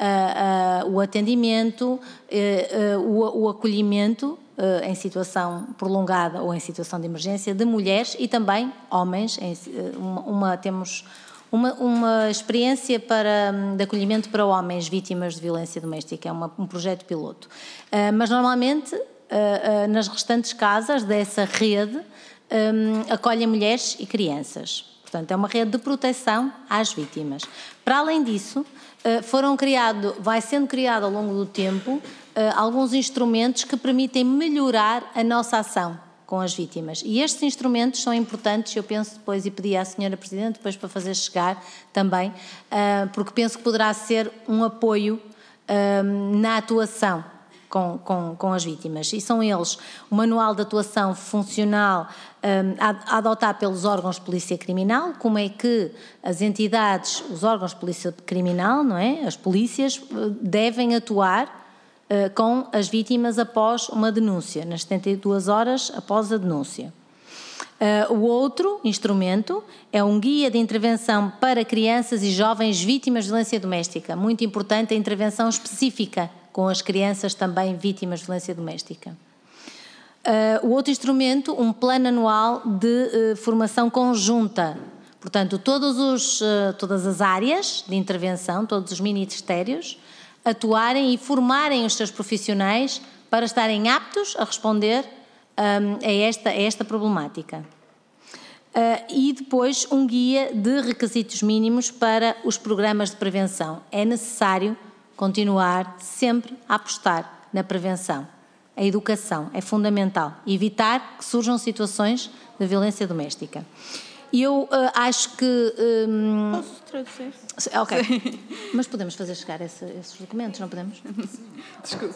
uh, uh, o atendimento, uh, uh, o, o acolhimento uh, em situação prolongada ou em situação de emergência de mulheres e também homens. Em, uma, uma, temos uma, uma experiência para, de acolhimento para homens vítimas de violência doméstica, é uma, um projeto piloto. Uh, mas normalmente, uh, uh, nas restantes casas dessa rede, um, acolhem mulheres e crianças. Portanto, é uma rede de proteção às vítimas. Para além disso, foram criado, vai sendo criado ao longo do tempo alguns instrumentos que permitem melhorar a nossa ação com as vítimas. E estes instrumentos são importantes, eu penso depois, e pedi à senhora Presidente depois para fazer chegar também, porque penso que poderá ser um apoio na atuação Com, com, com as vítimas. E são eles o Manual de Atuação Funcional um, a, a adotar pelos órgãos de polícia criminal, como é que as entidades, os órgãos de polícia criminal, não é? As polícias devem atuar uh, com as vítimas após uma denúncia, nas setenta e duas horas após a denúncia. Uh, o outro instrumento é um guia de intervenção para crianças e jovens vítimas de violência doméstica. Muito importante a intervenção específica com as crianças também vítimas de violência doméstica. Uh, o outro instrumento, um plano anual de uh, formação conjunta. Portanto, todos os, uh, todas as áreas de intervenção, todos os ministérios, atuarem e formarem os seus profissionais para estarem aptos a responder um, a, esta, a esta problemática. Uh, e depois um guia de requisitos mínimos para os programas de prevenção. É necessário continuar sempre a apostar na prevenção. A educação é fundamental. Evitar que surjam situações de violência doméstica. E eu uh, acho que... Um... Posso traduzir? Ok. Sim. Mas podemos fazer chegar esse, esses documentos, não podemos? Desculpa.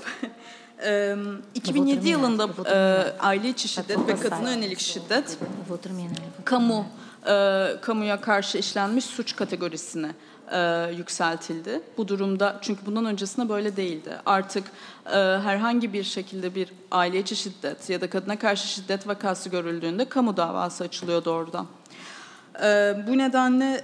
Um, iki bin yedi yılında uh, aile içi şiddet ve kadına yönelik şiddet kamu uh, kamuya karşı işlenmiş suç kategorisine e, yükseltildi. Bu durumda, çünkü bundan öncesinde böyle değildi. Artık e, herhangi bir şekilde bir aile içi şiddet ya da kadına karşı şiddet vakası görüldüğünde kamu davası açılıyor doğrudan. E, bu nedenle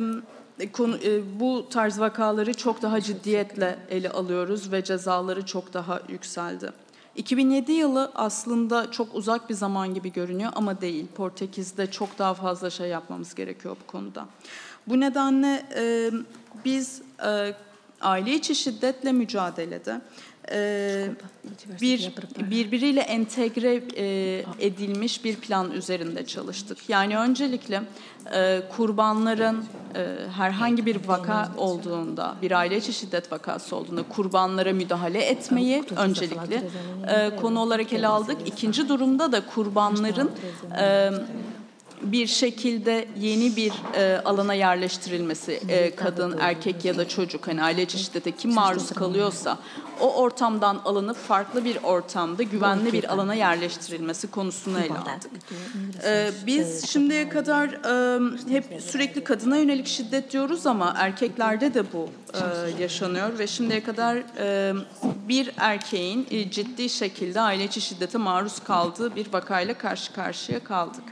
e, konu, e, bu tarz vakaları çok daha ciddiyetle ele alıyoruz ve cezaları çok daha yükseldi. iki bin yedi yılı aslında çok uzak bir zaman gibi görünüyor ama değil. Portekiz'de çok daha fazla şey yapmamız gerekiyor bu konuda. Bu nedenle e, biz e, aile içi şiddetle mücadelede e, bir birbiriyle entegre e, edilmiş bir plan üzerinde çalıştık. Yani öncelikle e, kurbanların e, herhangi bir vaka olduğunda, bir aile içi şiddet vakası olduğunda kurbanlara müdahale etmeyi öncelikli e, konu olarak ele aldık. İkinci durumda da kurbanların e, bir şekilde yeni bir e, alana yerleştirilmesi, e, kadın, erkek ya da çocuk, hani aile içi şiddete kim maruz kalıyorsa o ortamdan alınıp farklı bir ortamda güvenli bir alana yerleştirilmesi konusunu ele aldık. E, biz şimdiye kadar e, hep sürekli kadına yönelik şiddet diyoruz ama erkeklerde de bu e, yaşanıyor ve şimdiye kadar e, bir erkeğin e, ciddi şekilde aile içi şiddete maruz kaldığı bir vakayla karşı karşıya kaldık.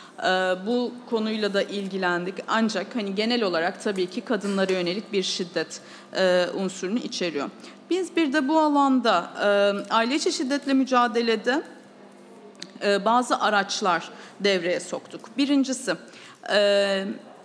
Bu konuyla da ilgilendik. Ancak hani genel olarak tabii ki kadınlara yönelik bir şiddet e, unsurunu içeriyor. Biz bir de bu alanda e, aile içi şiddetle mücadelede e, bazı araçlar devreye soktuk. Birincisi, e,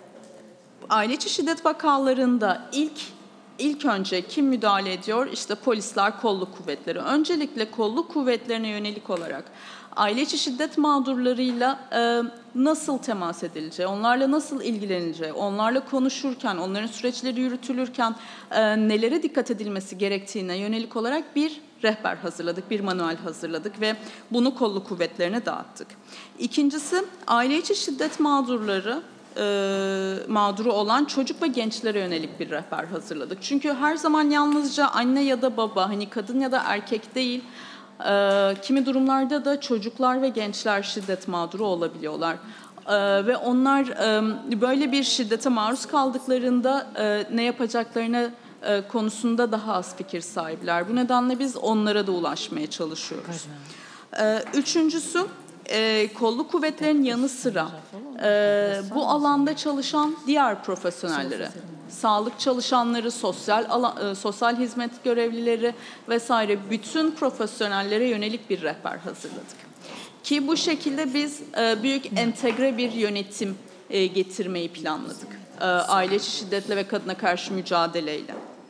aile içi şiddet vakalarında ilk ilk önce kim müdahale ediyor? İşte polisler, kolluk kuvvetleri. Öncelikle kolluk kuvvetlerine yönelik olarak aile içi şiddet mağdurlarıyla e, nasıl temas edileceği, onlarla nasıl ilgilenileceği, onlarla konuşurken, onların süreçleri yürütülürken e, nelere dikkat edilmesi gerektiğine yönelik olarak bir rehber hazırladık, bir manuel hazırladık ve bunu kolluk kuvvetlerine dağıttık. İkincisi, aile içi şiddet mağdurları, e, mağduru olan çocuk ve gençlere yönelik bir rehber hazırladık. Çünkü her zaman yalnızca anne ya da baba, hani kadın ya da erkek değil, Ee, kimi durumlarda da çocuklar ve gençler şiddet mağduru olabiliyorlar. Ee, ve onlar e, böyle bir şiddete maruz kaldıklarında e, ne yapacaklarına e, konusunda daha az fikir sahipler. Bu nedenle biz onlara da ulaşmaya çalışıyoruz. Ee, üçüncüsü, e, kolluk kuvvetlerin yanı sıra e, bu alanda çalışan diğer profesyonellere, sağlık çalışanları, sosyal alan, e, sosyal hizmet görevlileri vesaire bütün profesyonellere yönelik bir rehber hazırladık. Ki bu şekilde biz e, büyük entegre bir yönetim e, getirmeyi planladık. E, aile içi şiddetle ve kadına karşı mücadeleyle.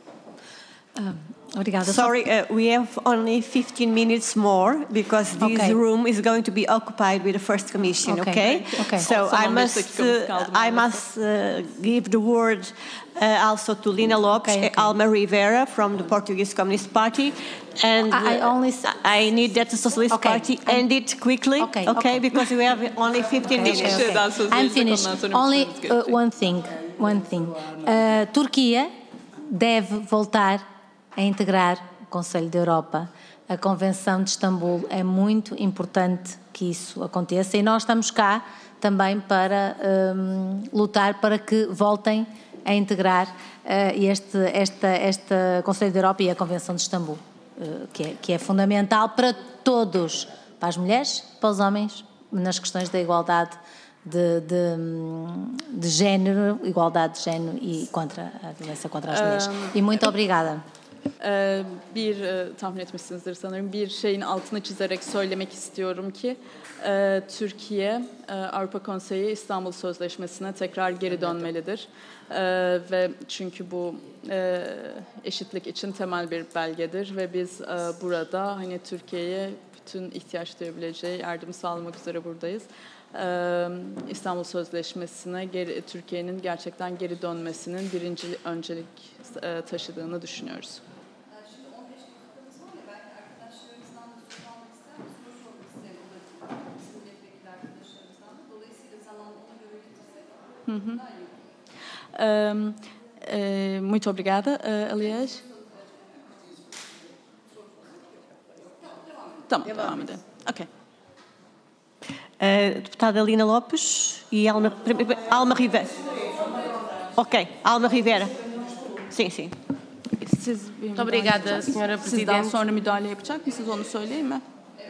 Obrigada. Sorry, uh, we have only fifteen minutes more because this Okay. room is going to be occupied with the first commission. Okay. Okay. Okay. So Son I on beş must dakikamız kaldı uh, I maalesef. must uh, give the word uh, also to Lina Lopes, Okay, okay. Alma Rivera from the Portuguese Communist Party, and I- I uh, only s- I need that the Socialist Okay. Party end it quickly. Okay, Okay, okay. because we have only fifteen Okay, minutes. okay, Şeyden okay. söz I'm verecek, finished. ondan sonra Only bitirmemiz uh, gerekecek. one thing. One thing. Uh, Turquia deve voltar a integrar o Conselho da Europa. A Convenção de Istambul é muito importante que isso aconteça e nós estamos cá também para um, lutar para que voltem a integrar uh, este esta esta Conselho da Europa e a Convenção de Istambul, uh, que é, que é fundamental para todos, para as mulheres, para os homens, nas questões da igualdade de, de, de género, igualdade de género e contra a violência contra as mulheres. E muito obrigada. Ee, bir e, tahmin etmişsinizdir sanırım, bir şeyin altını çizerek söylemek istiyorum ki e, Türkiye e, Avrupa Konseyi İstanbul Sözleşmesi'ne tekrar geri dönmelidir. E, ve çünkü bu e, eşitlik için temel bir belgedir ve biz e, burada hani Türkiye'ye bütün ihtiyaç duyabileceği yardım sağlamak üzere buradayız. Ee, İstanbul Sözleşmesi'ne geri, Türkiye'nin gerçekten geri dönmesinin birinci öncelik e, taşıdığını düşünüyoruz. Şimdi on beş dakikamız var ya, belki arkadaşlarımızdan da söz almak ister misiniz? Soru sormak isteyen olabilir. Bizim milletvekili arkadaşlarımızdan da. Dolayısıyla zaman ona göre getirsek daha iyi olur. Ee, e, muito obrigada, uh, aliás. Tamam, devam edelim. Okay. Uh, deputada Lina Lopes e Alma, Alma Rivera. Ok, Alma Rivera. Sim, sim. Siz bir müdahale obrigada, edecek misiniz? senhora Siz daha Presidente. sonra müdahale yapacak mısınız? Onu söyleyeyim mi?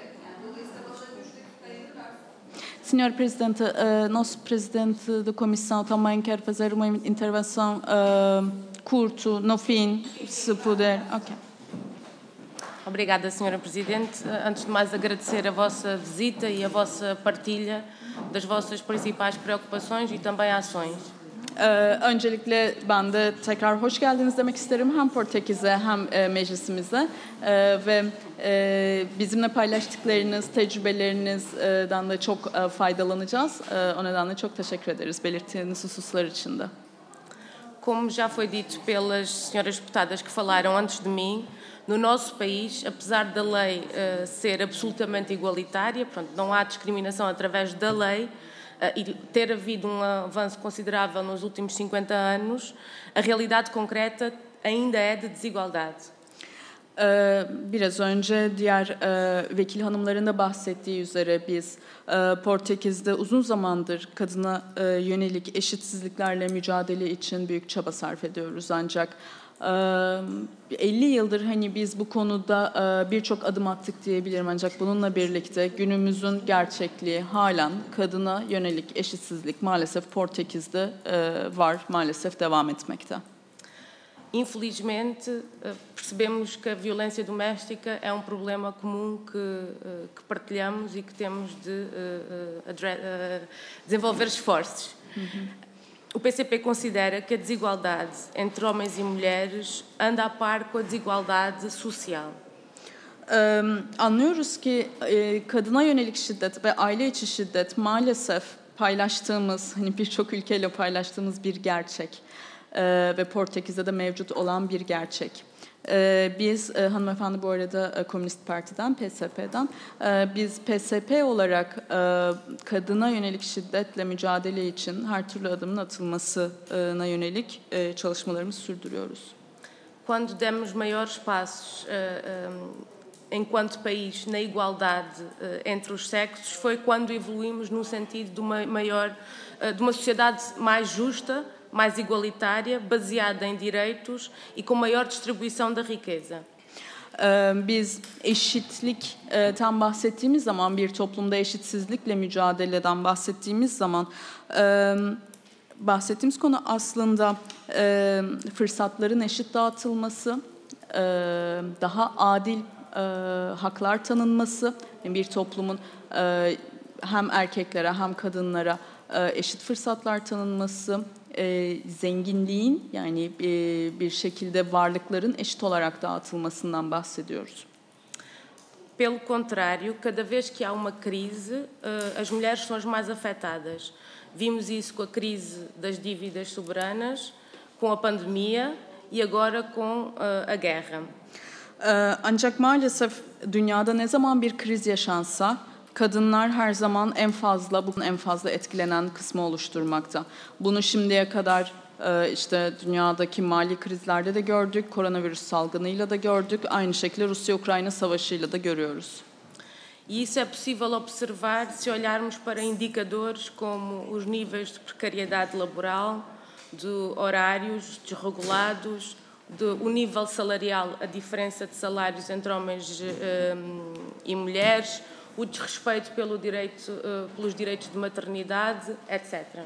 Senhor Presidente, uh, nosso Presidente da Comissão também quer fazer uma intervenção uh, curto, no fim, se puder. Okay. Obrigada, senhora Presidente. Antes de mais, agradecer a vossa visita e a vossa partilha das vossas principais preocupações e também ações. Ee, öncelikle ben de tekrar hoş geldiniz demek isterim hem Portekiz'e hem e, meclisimize Ee, ve e, bizimle paylaştıklarınız, tecrübelerinizden de çok e, faydalanacağız. E, o nedenle çok teşekkür ederiz belirttiğiniz hususlar için de. Como já foi dito pelas senhoras deputadas que falaram antes de mim, no nosso país, apesar da lei uh, ser absolutamente igualitária, portanto, não há discriminação através da lei, uh, e ter havido um avanço considerável nos últimos cinquenta anos, a realidade concreta ainda é de desigualdade. Ee, Biraz önce diğer e, vekil hanımların da bahsettiği üzere biz e, Portekiz'de uzun zamandır kadına e, yönelik eşitsizliklerle mücadele için büyük çaba sarf ediyoruz. Ancak e, elli yıldır hani biz bu konuda e, birçok adım attık diyebilirim. Ancak bununla birlikte günümüzün gerçekliği halen kadına yönelik eşitsizlik maalesef Portekiz'de e, var, maalesef devam etmekte. Infelizmente, percebemos que a violência doméstica é um problema comum que, que partilhamos e que temos de desenvolver esforços. Uhum. O P C P considera que a desigualdade entre homens e mulheres anda a par com a desigualdade social. Ee, anlıyoruz ki e, kadına yönelik şiddet ve aile içi şiddet maalesef paylaştığımız, hani birçok ülkeyle paylaştığımız bir gerçek. Ee, ve Portekiz'de de mevcut olan bir gerçek. Ee, biz, e, hanımefendi bu arada e, Komünist Parti'den, P S P'den, e, biz P S P olarak e, kadına yönelik şiddetle mücadele için her türlü adımın atılmasına yönelik e, çalışmalarımızı sürdürüyoruz. Quando demos maiores passos uh, um, enquanto país na igualdade uh, entre os sexos foi quando evoluímos no sentido de uma maior, uh, de uma sociedade mais justa, mais igualitária, baseada em direitos e com maior distribuição da riqueza. Biz eşitlikten bahsettiğimiz zaman, bir toplumda eşitsizlikle mücadeleden bahsettiğimiz zaman, bahsettiğimiz konu aslında fırsatların eşit dağıtılması, daha adil haklar tanınması, bir toplumun hem erkeklere hem kadınlara eşit fırsatlar tanınması, E, zenginliğin yani e, bir şekilde varlıkların eşit olarak dağıtılmasından bahsediyoruz. Pelo contrário, cada vez que há uma crise, as mulheres são as mais afetadas. Vimos isso com a crise das dívidas soberanas, com a pandemia e agora com a guerra. E, ancak maalesef dünyada ne zaman bir kriz yaşansa, kadınlar her zaman en fazla, bunun en fazla etkilenen kısmı oluşturmakta. Bunu şimdiye kadar işte dünyadaki mali krizlerde de gördük, koronavirüs salgınıyla da gördük, aynı şekilde Rusya-Ukrayna savaşıyla da görüyoruz. E isso é possível observar se olharmos para indicadores como os níveis de precariedade laboral, de horários desregulados, de o nível salarial, a diferença de salários entre homens um, e mulheres, o desrespeito pelo direito, uh, pelos direitos de maternidade, et cetera.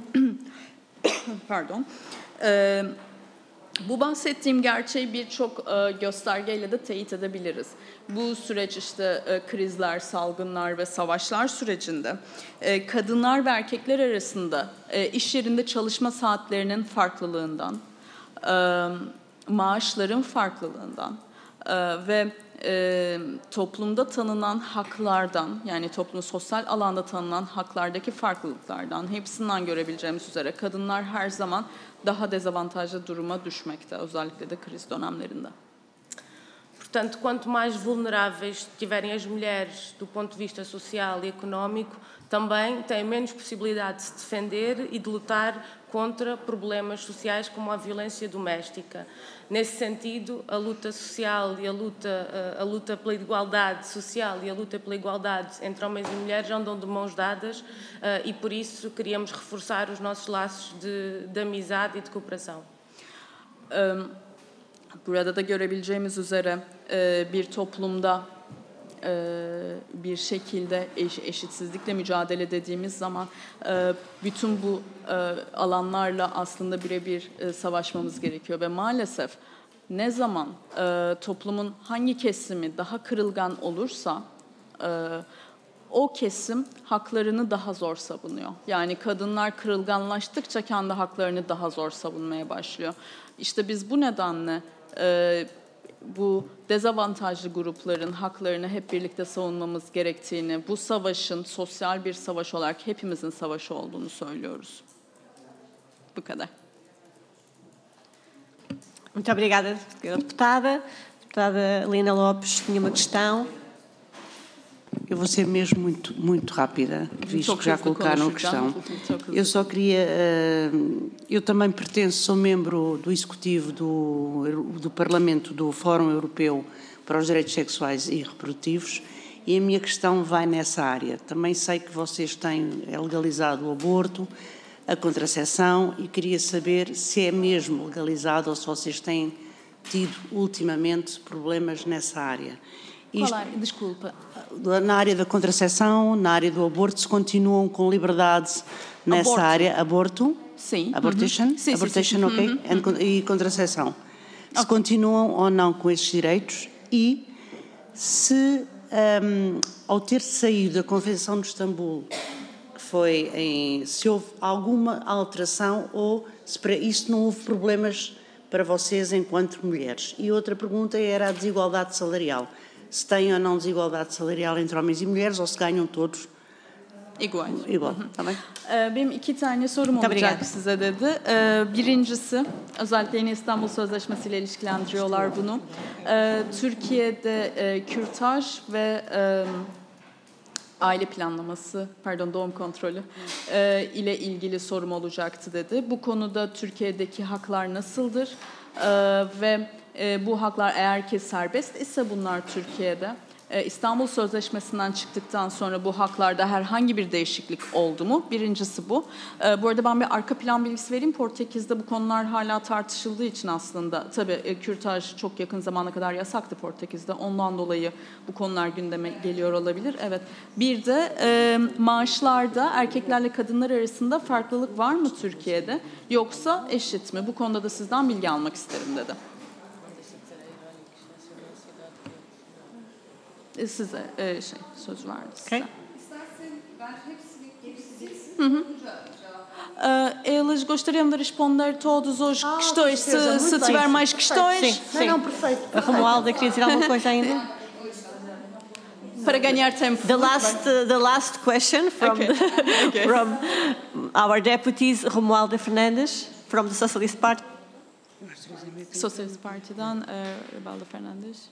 Pardon. Ee, bu bahsettiğim gerçeği birçok e, göstergeyle de teyit edebiliriz. Bu süreç işte e, krizler, salgınlar ve savaşlar sürecinde e, kadınlar ve erkekler arasında e, iş yerinde çalışma saatlerinin farklılığından, e, maaşların farklılığından e, ve E, toplumda tanınan haklardan, yani toplumda sosyal alanda tanınan haklardaki farklılıklardan hepsinden görebileceğimiz üzere kadınlar her zaman daha dezavantajlı duruma düşmekte, özellikle de kriz dönemlerinde. Portanto, quanto mais vulneráveis estiverem as mulheres do ponto de vista social e económico, também têm menos possibilidade de se defender e de lutar contra problemas sociais como a violência doméstica. Nesse sentido, a luta social e a luta, a luta pela igualdade social e a luta pela igualdade entre homens e mulheres andam de mãos dadas e, por isso, queríamos reforçar os nossos laços de, de amizade e de cooperação. e, burada da görebileceğimiz üzere e, bir toplumda e, bir şekilde eş, eşitsizlikle mücadele dediğimiz zaman e, bütün bu e, alanlarla aslında birebir e, savaşmamız gerekiyor ve maalesef ne zaman e, toplumun hangi kesimi daha kırılgan olursa e, o kesim haklarını daha zor savunuyor. Yani kadınlar kırılganlaştıkça kendi haklarını daha zor savunmaya başlıyor. İşte biz bu nedenle e, bu dezavantajlı grupların haklarını hep birlikte savunmamız gerektiğini, bu savaşın sosyal bir savaş olarak hepimizin savaşı olduğunu söylüyoruz. Bu kadar. Muito obrigada, senhora deputada. Deputada Lina Lopes tinha uma questão. Eu vou ser mesmo muito, muito rápida, visto que já colocaram a questão. Eu só queria... Eu também pertenço, sou membro do Executivo do, do Parlamento do Fórum Europeu para os Direitos Sexuais e Reprodutivos e a minha questão vai nessa área. Também sei que vocês têm legalizado o aborto, a contracepção e queria saber se é mesmo legalizado ou se vocês têm tido ultimamente problemas nessa área. Isto, Qual área? Desculpa. Na área da contracepção, na área do aborto, se continuam com liberdade nessa aborto. área. Aborto? Sim. Abortation? Uhum. Sim, Abortation, sim, sim. ok. Uhum. E contracepção. Okay. Se continuam ou não com esses direitos e se, um, ao ter saído da Convenção de Istambul, que foi em... se houve alguma alteração ou se para isso não houve problemas para vocês enquanto mulheres. E outra pergunta era a desigualdade salarial. Se tem ou não desigualdade salarial entre homens e mulheres ou se ganham todos igual. igual. Tá bem? Benim iki tane sorum Tabii olacak yani. size dedi. Birincisi, özellikle yine İstanbul Sözleşmesi ile ilişkilendiriyorlar bunu. Türkiye'de kürtaj ve aile planlaması, pardon doğum kontrolü ile ilgili sorum olacaktı dedi. Bu konuda Türkiye'deki haklar nasıldır ve E, bu haklar eğer ki serbest ise bunlar Türkiye'de e, İstanbul Sözleşmesi'nden çıktıktan sonra bu haklarda herhangi bir değişiklik oldu mu? Birincisi bu. E, bu arada ben bir arka plan bilgisi vereyim. Portekiz'de bu konular hala tartışıldığı için aslında tabii e, kürtaj çok yakın zamana kadar yasaktı Portekiz'de. Ondan dolayı bu konular gündeme geliyor olabilir. Evet. Bir de e, maaşlarda erkeklerle kadınlar arasında farklılık var mı Türkiye'de? Yoksa eşit mi? Bu konuda da sizden bilgi almak isterim dedi. Size e, şey söz verdi size. Okay. İstersen ben hepsini hepsini Elas gostariam de responder todas as Ah, questões, se, certeza, se muito tiver bem. mais questões. Sim, sim. Não, não, perfeito. A Romualda queria dizer alguma coisa ainda? Para ganhar tempo. The last, uh, the last question from, Okay. the, Okay. from our deputies, Romualda Fernandes, from the Socialist Party. Sosyalist Parti'den e, Romualda Fernandes.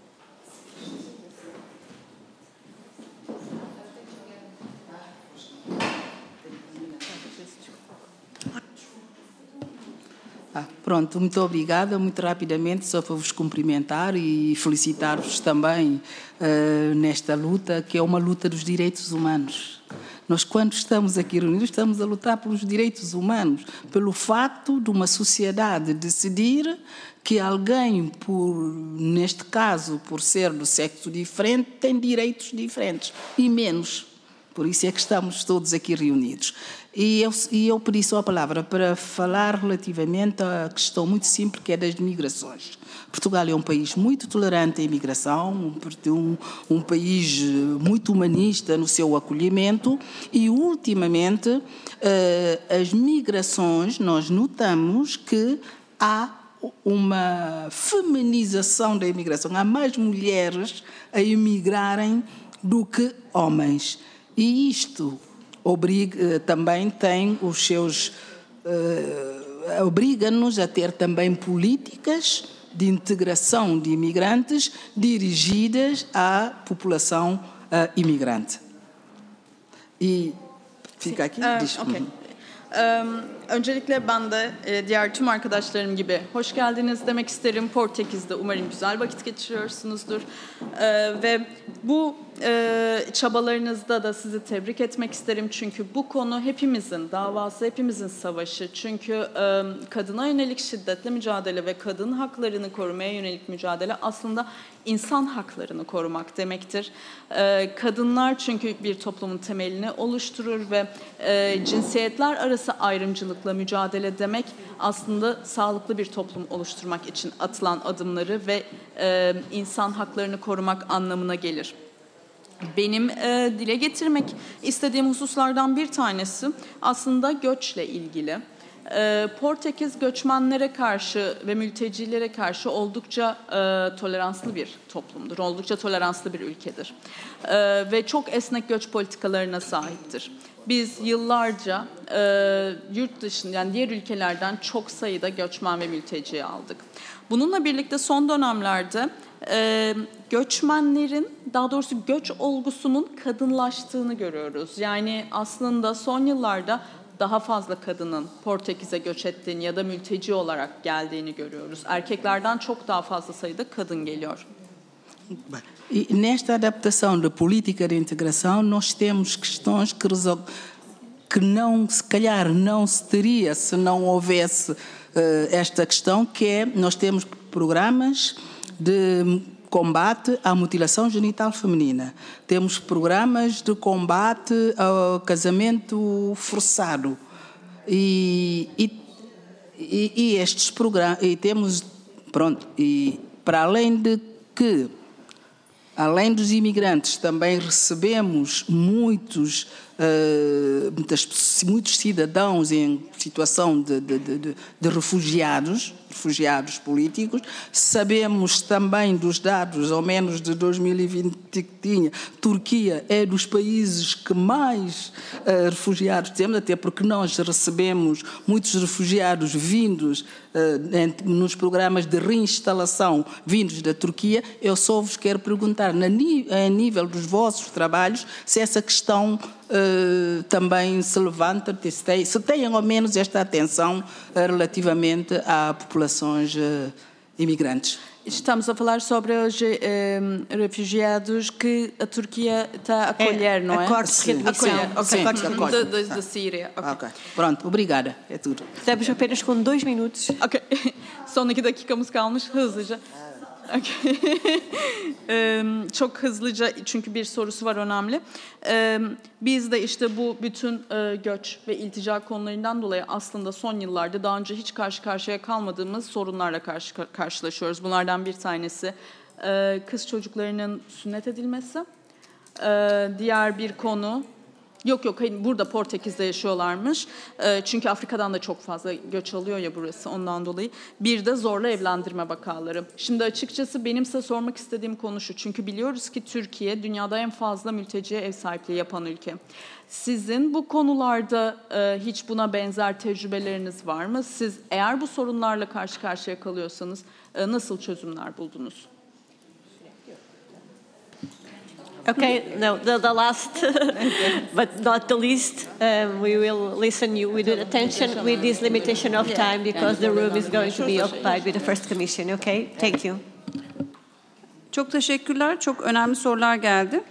Ah, pronto, muito obrigada. Muito rapidamente, só para vos cumprimentar e felicitar-vos também uh, nesta luta, que é uma luta dos direitos humanos. Nós, quando estamos aqui reunidos, estamos a lutar pelos direitos humanos, pelo fato de uma sociedade decidir que alguém, por, neste caso, por ser do sexo diferente, tem direitos diferentes e menos. Por isso é que estamos todos aqui reunidos. E eu, e eu pedi só a palavra para falar relativamente à questão muito simples, que é das migrações. Portugal é um país muito tolerante à imigração, um, um país muito humanista no seu acolhimento e, ultimamente, as migrações, nós notamos que há uma feminização da imigração. Há mais mulheres a imigrarem do que homens. E isto obriga, também tem os seus... Uh, obriga-nos a ter também políticas de integração de imigrantes dirigidas à população uh, imigrante. E fica aqui. Uh, diz, okay. uhum. um, öncelikle ben de e, diğer tüm arkadaşlarım gibi hoş geldiniz demek isterim. Portekiz'de umarım güzel vakit geçiriyorsunuzdur. E, ve bu e, çabalarınızda da sizi tebrik etmek isterim. Çünkü bu konu hepimizin davası, hepimizin savaşı. Çünkü e, kadına yönelik şiddetle mücadele ve kadın haklarını korumaya yönelik mücadele aslında insan haklarını korumak demektir. E, kadınlar çünkü bir toplumun temelini oluşturur ve e, cinsiyetler arası ayrımcılıkla mücadele demek aslında sağlıklı bir toplum oluşturmak için atılan adımları ve e, insan haklarını korumak anlamına gelir. Benim e, dile getirmek istediğim hususlardan bir tanesi aslında göçle ilgili. E, Portekiz göçmenlere karşı ve mültecilere karşı oldukça e, toleranslı bir toplumdur, oldukça toleranslı bir ülkedir. E, ve çok esnek göç politikalarına sahiptir. Biz yıllarca e, yurt dışında, yani diğer ülkelerden çok sayıda göçmen ve mülteci aldık. Bununla birlikte son dönemlerde e, göçmenlerin, daha doğrusu göç olgusunun kadınlaştığını görüyoruz. Yani aslında son yıllarda daha fazla kadının Portekiz'e göç ettiğini ya da mülteci olarak geldiğini görüyoruz. Erkeklerden çok daha fazla sayıda kadın geliyor. E nesta adaptação da política de integração, nós temos questões que, resol... que não, se calhar não se teria se não houvesse uh, esta questão, que é, nós temos programas de combate à mutilação genital feminina. Temos programas de combate ao casamento forçado. E, e, e, e estes programas... E temos... Pronto. E para além de que... Além dos imigrantes, também recebemos muitos, uh, muitas, muitos cidadãos em situação de, de, de, de refugiados, refugiados políticos. Sabemos também dos dados, ao menos de dois mil e vinte, que tinha, Turquia é dos países que mais uh, refugiados temos, até porque nós recebemos muitos refugiados vindos uh, em, nos programas de reinstalação vindos da Turquia. Eu só vos quero perguntar, na, a nível dos vossos trabalhos, se essa questão uh, também se levanta, se, tem, se têm ao menos esta atenção uh, relativamente a populações uh, imigrantes. Estamos a falar sobre os eh, refugiados que a Turquia está a acolher, é, não é? Acordos de readmissão. Okay. Da, da, da Síria. Okay. Okay. Pronto, obrigada. É tudo. Estamos apenas com dois minutos. Ok. Son iki dakikamız kalmış. Hızlıca. Okay. um, çok hızlıca, çünkü bir sorusu var önemli. Um, biz de işte bu bütün uh, göç ve iltica konularından dolayı aslında son yıllarda daha önce hiç karşı karşıya kalmadığımız sorunlarla karşı karşılaşıyoruz. Bunlardan bir tanesi uh, kız çocuklarının sünnet edilmesi. Uh, diğer bir konu... Yok yok hayır, burada Portekiz'de yaşıyorlarmış. E, çünkü Afrika'dan da çok fazla göç alıyor ya burası, ondan dolayı. Bir de zorla evlendirme vakaları. Şimdi açıkçası benim size sormak istediğim konu şu. Çünkü biliyoruz ki Türkiye dünyada en fazla mülteciye ev sahipliği yapan ülke. Sizin bu konularda e, hiç buna benzer tecrübeleriniz var mı? Siz eğer bu sorunlarla karşı karşıya kalıyorsanız e, nasıl çözümler buldunuz? Okay, no, the, the last, but not the least, um, we will listen you with attention with this limitation of time because the room is going to be occupied with the first commission. Okay, thank you. Çok teşekkürler. Çok önemli sorular geldi.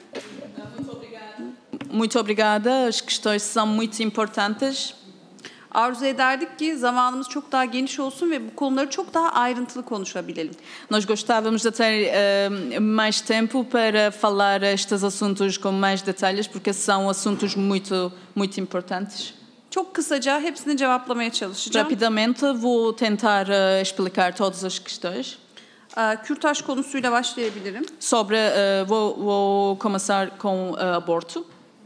Muito obrigada. As questões são muito importantes. Arzu ederdik ki zamanımız çok daha geniş olsun ve bu konuları çok daha ayrıntılı konuşabilelim. Nós gostávamos de ter uh, mais tempo para falar estes assuntos com mais detalhes, porque são assuntos muito, muito importantes. Çok kısaca hepsini cevaplamaya çalışacağım. Rapidamente vou tentar uh, explicar todas as questões. Uh, Kürtaj konusuyla başlayabilirim. Sobre, uh, vou, vou começar com uh, aborto.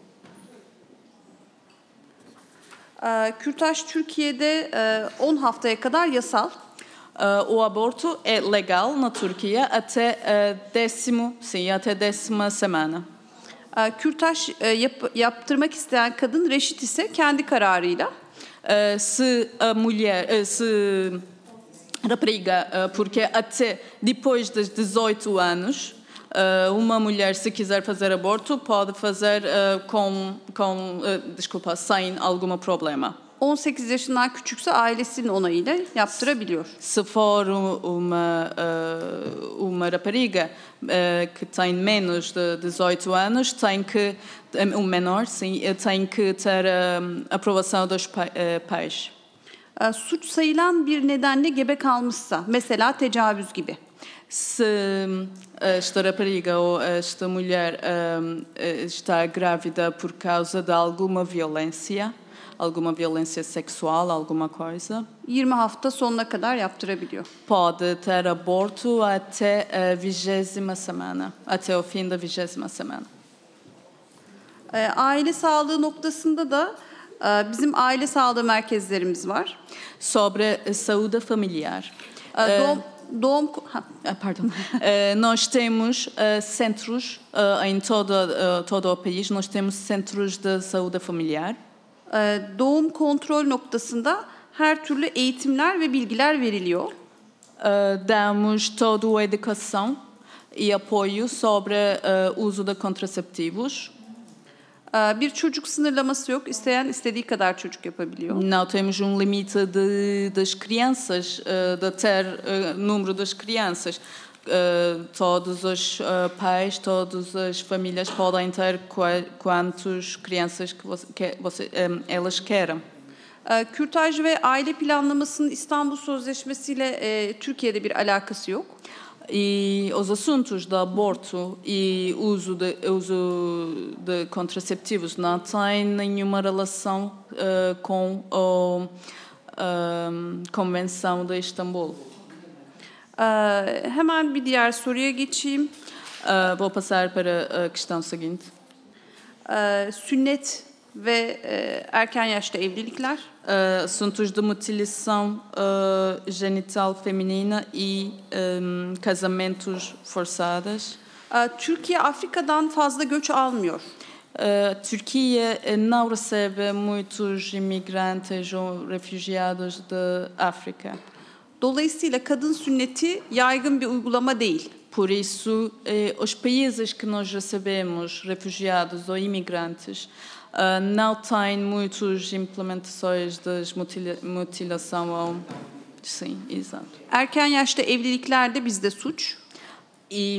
Kürtaj Türkiye'de on haftaya kadar yasal. O aborto é legal na Turquia até décimo, sim, até décima semana. Kürtaj yap, yaptırmak isteyen kadın reşit ise kendi kararıyla. Se a mulher, se rapariga, porque até depois dos dezoito anos, uma mulher, se quiser fazer aborto, pode fazer uh, com, com uh, desculpa, sem algum problema. on sekiz yaşından küçükse ailesinin onayıyla yaptırabiliyor. Se for uma, uh, uma rapariga uh, que tem menos de dezoito anos, tem que, um menor, sim, tem que ter um, aprovação dos pa, uh, pais. Uh, suç sayılan bir nedenle gebe kalmışsa, mesela tecavüz gibi. Se esta rapariga ou esta mulher um, está grávida por causa de alguma violência, alguma violência sexual, alguma coisa, yirmi hafta sonuna kadar yaptırabiliyor. pode ter aborto até a vigésima semana, até o fim da vigésima semana. Uh, aile sağlığı noktasında da uh, bizim aile sağlığı merkezlerimiz var. Sobre a saúde familiar. Uh, doğum, doğum ha. Ah, pardon. Uh, nós temos uh, centros uh, em todo, uh, todo o país, nós temos centros de saúde familiar. Uh, doğum kontrol noktasında her türlü eğitimler ve bilgiler veriliyor. Uh, damos toda a educação e apoio sobre o uh, uso de contraceptivos. Uh, bir çocuk sınırlaması yok. İsteyen istediği kadar çocuk yapabiliyor. Não temos um limite de, das crianças, uh, de ter uh, número das crianças. Uh, todos os uh, pais, todas as famílias podem ter qua, quantos crianças que, você, que você, um, elas querem. Uh, kürtaj ve aile planlamasının İstanbul Sözleşmesi ile e, Türkiye'de bir alakası yok. E os assuntos de aborto e uso de, uso de contraceptivos não têm nenhuma relação uh, com a uh, Convenção de Istambul. Uh, hemen bir diğer soruya geçeyim. Uh, vou passar para a questão seguinte. Uh, sünnet ve e, erken yaşta evlilikler. Uh, assuntos de mutilação uh, genital feminina e um, casamentos forçados. Uh, Türkiye Afrika'dan fazla göç almıyor. Uh, Turquia não recebe muitos imigrantes ou refugiados de África. Dolayısıyla kadın sünneti yaygın bir uygulama değil. Por isso, eh, os países que nós recebemos refugiados ou imigrantes uh, não têm muitas implementações de mutila mutilação ou... Sim, exato. Erken yaşta evlilikler de bizde suç. E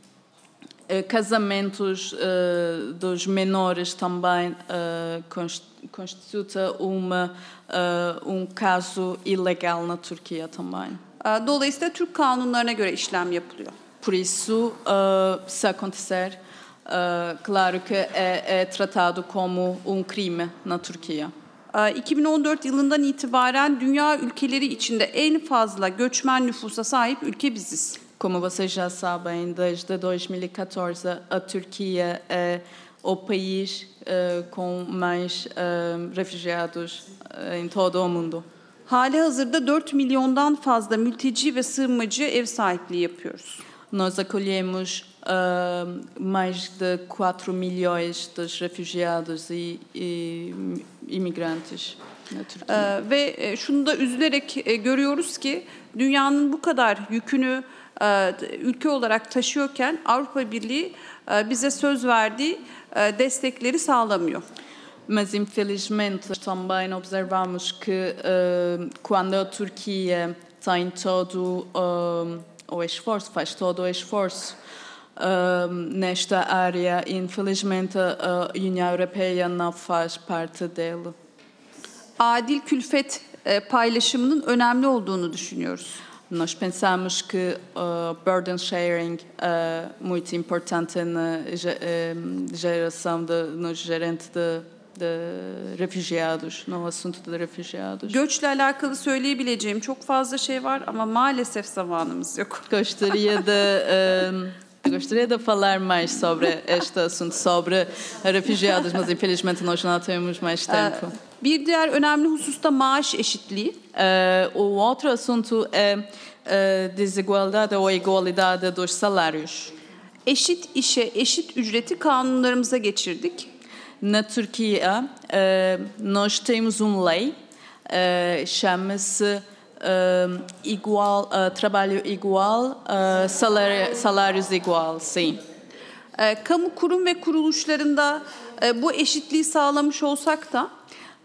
eh, casamentos uh, dos menores também uh, const constitui uma, uh, um caso ilegal na Turquia também. Uh, dolayısıyla Türk kanunlarına göre işlem yapılıyor. Por isso, uh, se acontecer, uh, claro que é, é tratado como um crime na Turquia. Uh, iki bin on dört yılından itibaren dünya ülkeleri içinde en fazla göçmen nüfusa sahip ülke biziz. Como vocês já sabem, desde dois mil e catorze, a Turquia é o país uh, com mais uh, refugiados uh, em todo o mundo. Hali hazırda dört milyondan fazla mülteci ve sığınmacı ev sahipliği yapıyoruz. Nós acolhemos uh, mais de quatro milhões de refugiados e, e imigrantes na Türkiye. Ee, ve e, şunu da üzülerek e, görüyoruz ki dünyanın bu kadar yükünü e, ülke olarak taşıyorken Avrupa Birliği e, bize söz verdiği e, destekleri sağlamıyor. Mas, infelizmente, também observamos que uh, quando a Turquia tem todo uh, o esforço, faz todo o esforço uh, nesta área, infelizmente a União Europeia não faz parte dele. Adil külfet e, paylaşımının önemli olduğunu düşünüyoruz. Nós pensamos que uh, burden sharing é uh, muito importante na uh, geração de, no gerente de de refugiados, no assunto de refugiados. Göçle alakalı söyleyebileceğim çok fazla şey var ama maalesef zamanımız yok. Gostaria de uh, gostaria de falar mais sobre este assunto, sobre refugiados, mas infelizmente nós não temos mais tempo. Bir diğer önemli husus da maaş eşitliği. Uh, o outro assunto é a desigualdade ou a igualdade dos salários. Eşit işe eşit ücreti kanunlarımıza geçirdik. Na Turquia, uh, nós temos uma lei, uh, chama-se uh, igual, uh, trabalho igual, uh, salário, salários igual, sim. Uh, kamu kurum ve kuruluşlarında uh, bu eşitliği sağlamış olsak da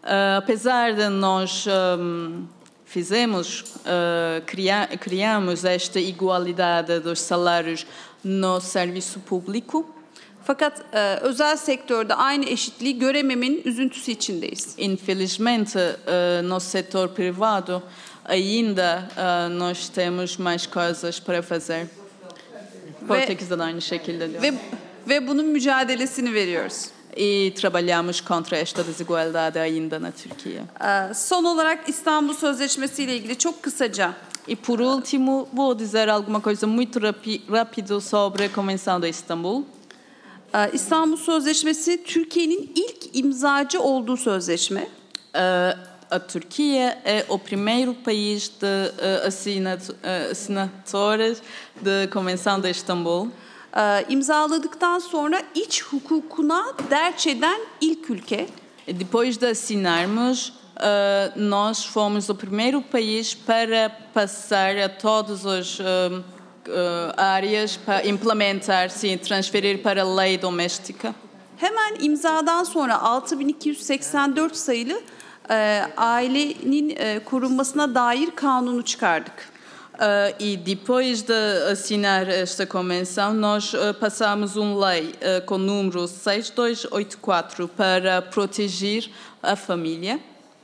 Uh, apesar de nós um, fizemos, uh, cria, criamos esta igualdade dos salários no serviço público. Fakat e, özel sektörde aynı eşitliği görememenin üzüntüsü içindeyiz. Infelizmente, uh, no setor privado ainda uh, nós temos mais coisas para fazer. Portekiz'de de aynı şekilde diyor. Ve, ve bunun mücadelesini veriyoruz. E trabalhamos contra esta desigualdade ainda na Türkiye. E, son olarak İstanbul Sözleşmesi ile ilgili çok kısaca. E por último, vou dizer alguma coisa muito rapi rápido sobre a Convenção de Istambul. E, İstanbul Sözleşmesi Türkiye'nin ilk imzacı olduğu sözleşme. Uh, a Turquia é o primeiro país de uh, assinat uh, assinatores da Convenção de Istambul. E, imzaladıktan sonra iç hukukuna derç eden ilk ülke. E depois de assinarmos, uh, nós fomos o primeiro país para passar a todas as uh, uh, áreas para implementar, sim, transferir para a lei doméstica. Hemen imzadan sonra altı bin iki yüz seksen dört sayılı e, ailenin e, korunmasına dair kanunu çıkardık. Uh, e depois de assinar esta convenção, nós uh, passamos uma lei uh, com o número seis dois oito quatro para proteger a família.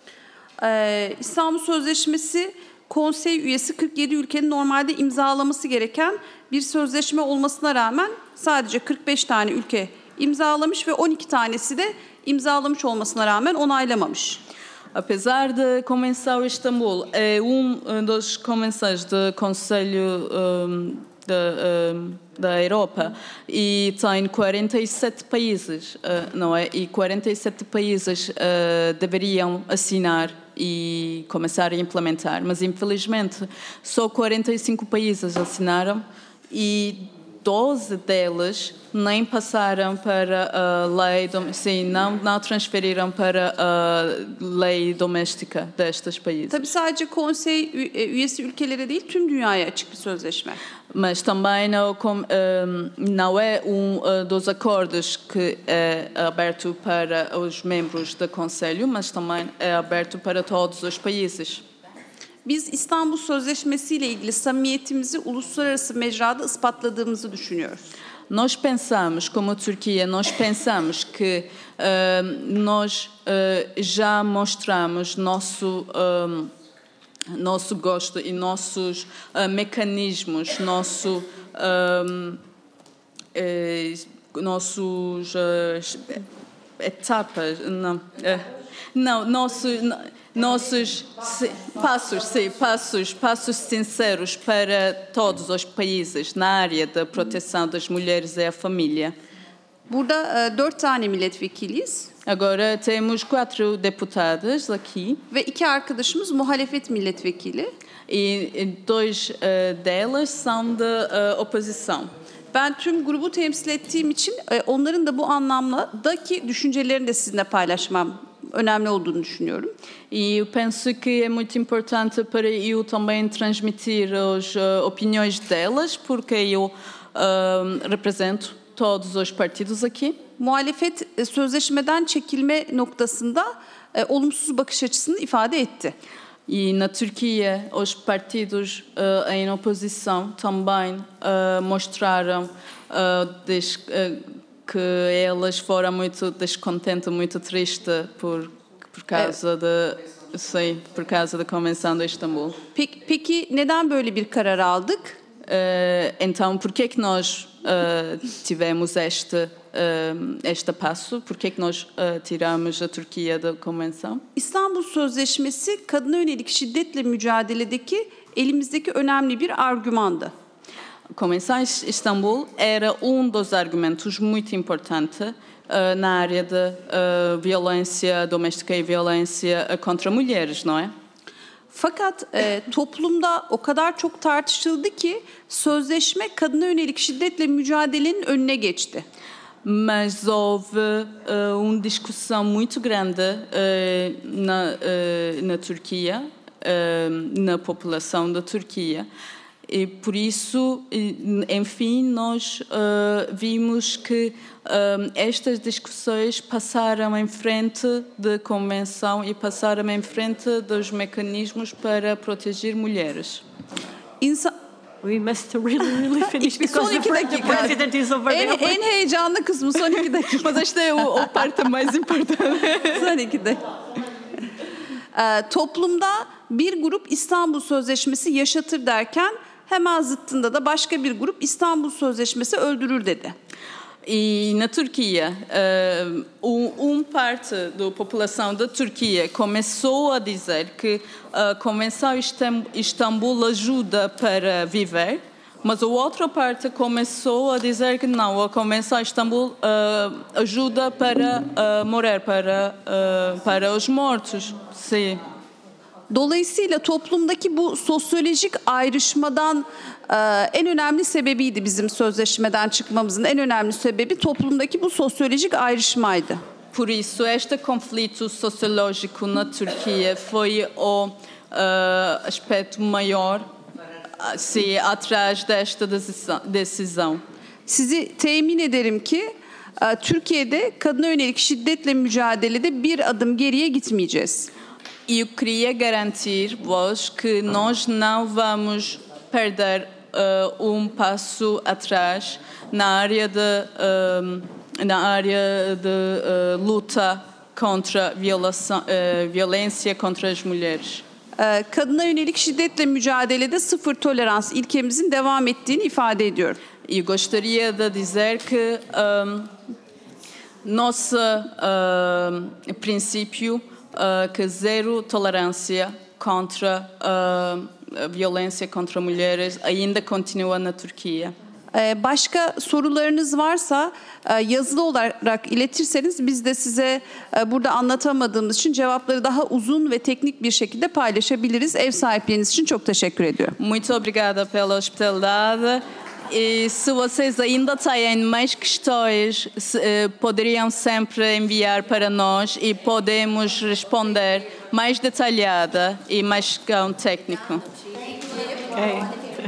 Ee, İstanbul Sözleşmesi konsey üyesi kırk yedi ülkenin normalde imzalaması gereken bir sözleşme olmasına rağmen sadece kırk beş tane ülke imzalamış ve on iki tanesi de imzalamış olmasına rağmen onaylamamış. Apesar da Convenção de Istambul é um dos convenções do Conselho um, da, um, da Europa e tem quarenta e sete países, uh, não é? E quarenta e sete países uh, deveriam assinar e começar a implementar, mas infelizmente só quarenta e cinco países assinaram e doze deles nem passaram para a lei, sim, não, não transferiram para a lei doméstica destes países. Tabii sadece konsey üyesi ülkelere değil, tüm dünyaya açık bir sözleşme. Mas também não, com, um, não é um uh, dos acordos que é aberto para os membros do Conselho, mas também é aberto para todos os países. Biz İstanbul Sözleşmesi ile ilgili samimiyetimizi uluslararası mecrada ispatladığımızı düşünüyoruz. Nós pensamos, como Turquia, nós pensamos que uh, nós uh, já mostramos nosso um, nosso gosto e nossos uh, mecanismos, nosso um, eh, nossos uh, etapas, não, uh, não, nosso nossos passos, sim, passos, passos sinceros para todos os países na área da proteção das mulheres e a família. Burada e, dört tane milletvekiliyiz. Agora temos quatro deputadas aqui. Ve iki arkadaşımız muhalefet milletvekili. E dois uh, delas são da uh, oposição. Ben tüm grubu temsil ettiğim için e, onların da bu anlamdaki düşüncelerini de sizinle paylaşmam önemli olduğunu düşünüyorum. E eu penso que é muito importante para eu também transmitir as uh, opiniões delas, porque eu uh, represento todos os partidos aqui. Muhalefet e, sözleşmeden çekilme noktasında e, olumsuz bakış açısını ifade etti. E na Turquia, os partidos uh, em oposição também uh, mostraram uh, des, uh, que elas foram muito descontentes, muito tristes por por causa da sim, por causa da Convenção de Istambul. Peki, peki neden böyle bir karar aldık? Uh, então, por que é que nós uh, tivemos este uh, este passo? Por que é que nós uh, tiramos a Turquia da Convenção? İstanbul Sözleşmesi kadına yönelik şiddetle mücadeledeki elimizdeki önemli bir argümandı. A Convenção de Istambul era um dos argumentos muito importantes uh, na área de uh, violência doméstica e violência contra mulheres, não é? Fakat e, toplumda o kadar çok tartışıldı ki sözleşme kadına yönelik şiddetle mücadelenin önüne geçti. Mas houve uh, uma discussão muito grande uh, na, uh, na Turquia, uh, na população da Turquia, E por isso, enfim, nós uh, vimos que uh, estas discussões passaram em frente da Convenção e passaram em frente dos mecanismos para proteger mulheres. İnsan... We must really, really finish because son iki the, dakika. the president is over En, there. en heyecanlı kısmı son iki dakika. Mas esta é o, o parte mais importante. Son iki dakika. Ee, toplumda bir grup İstanbul Sözleşmesi yaşatır derken hemen zıttında da başka bir grup İstanbul Sözleşmesi öldürür dedi. E na Turquia, uh, um parte da população da Turquia começou a dizer que a Convenção Istambul ajuda para viver, mas a outra parte começou a dizer que não, a Convenção Istambul uh, ajuda para uh, morrer, para, uh, para os mortos. Sim. Dolayısıyla toplumdaki bu sosyolojik ayrışmadan e, en önemli sebebiydi bizim sözleşmeden çıkmamızın en önemli sebebi toplumdaki bu sosyolojik ayrışmaydı. Por isso, este conflito sociológico na Turquia foi o uh, aspecto maior se atrás desta decisão. Sizi temin ederim ki e, Türkiye'de kadına yönelik şiddetle mücadelede bir adım geriye gitmeyeceğiz. Eu queria garantir-vos que nós não vamos perder uh, um passo atrás na área de, uh, na área de uh, luta contra violação, uh, violência contra as mulheres. E, kadına yönelik şiddetle mücadelede sıfır tolerans ilkemizin devam ettiğini ifade ediyorum. Eu gostaria de dizer que um, nosso uh, princípio Uh, que zero tolerância contra uh, a violência contra mulheres ainda continua na Turquia. Ee, başka sorularınız varsa e, yazılı olarak iletirseniz biz de size e, burada anlatamadığımız için cevapları daha uzun ve teknik bir şekilde paylaşabiliriz. Ev sahipliğiniz için çok teşekkür ediyorum. Muito obrigada pela hospitalidade. E se vocês ainda têm mais questões, se, poderiam sempre enviar para nós e podemos responder mais detalhada e mais com técnico. Okay.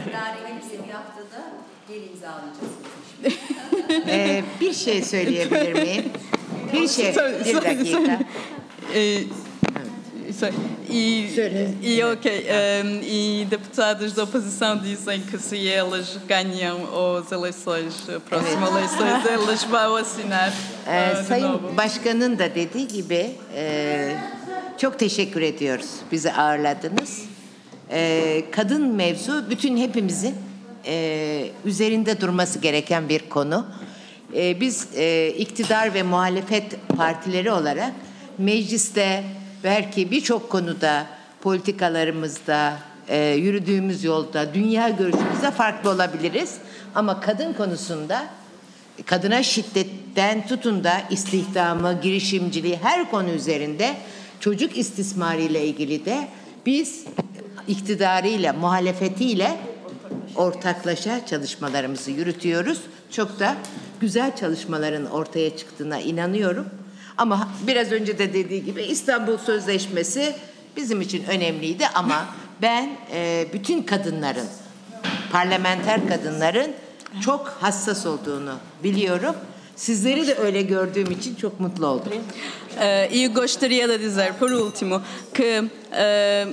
ee, bir şey söyleyebilir miyim? Bir şey, bir dakika. E, e, ok, um, e deputados da oposição dizem que se eles ganham as eleições, a próxima evet. eleições, eles vão assinar uh, ee, Sayın novo. Başkan'ın da dediği gibi e, çok teşekkür ediyoruz. Bizi ağırladınız. E, kadın mevzu bütün hepimizin e, üzerinde durması gereken bir konu. E, biz e, iktidar ve muhalefet partileri olarak mecliste belki birçok konuda, politikalarımızda, e, yürüdüğümüz yolda, dünya görüşümüzde farklı olabiliriz. Ama kadın konusunda, kadına şiddetten tutun da istihdamı, girişimciliği her konu üzerinde çocuk istismarı ile ilgili de biz iktidarıyla, muhalefetiyle ortaklaşa çalışmalarımızı yürütüyoruz. Çok da güzel çalışmaların ortaya çıktığına inanıyorum. Ama biraz önce de dediği gibi İstanbul Sözleşmesi bizim için önemliydi ama ben e, bütün kadınların, parlamenter kadınların çok hassas olduğunu biliyorum. Sizleri de öyle gördüğüm için çok mutlu oldum. Uh, eu gostaria de dizer, por último, que uh,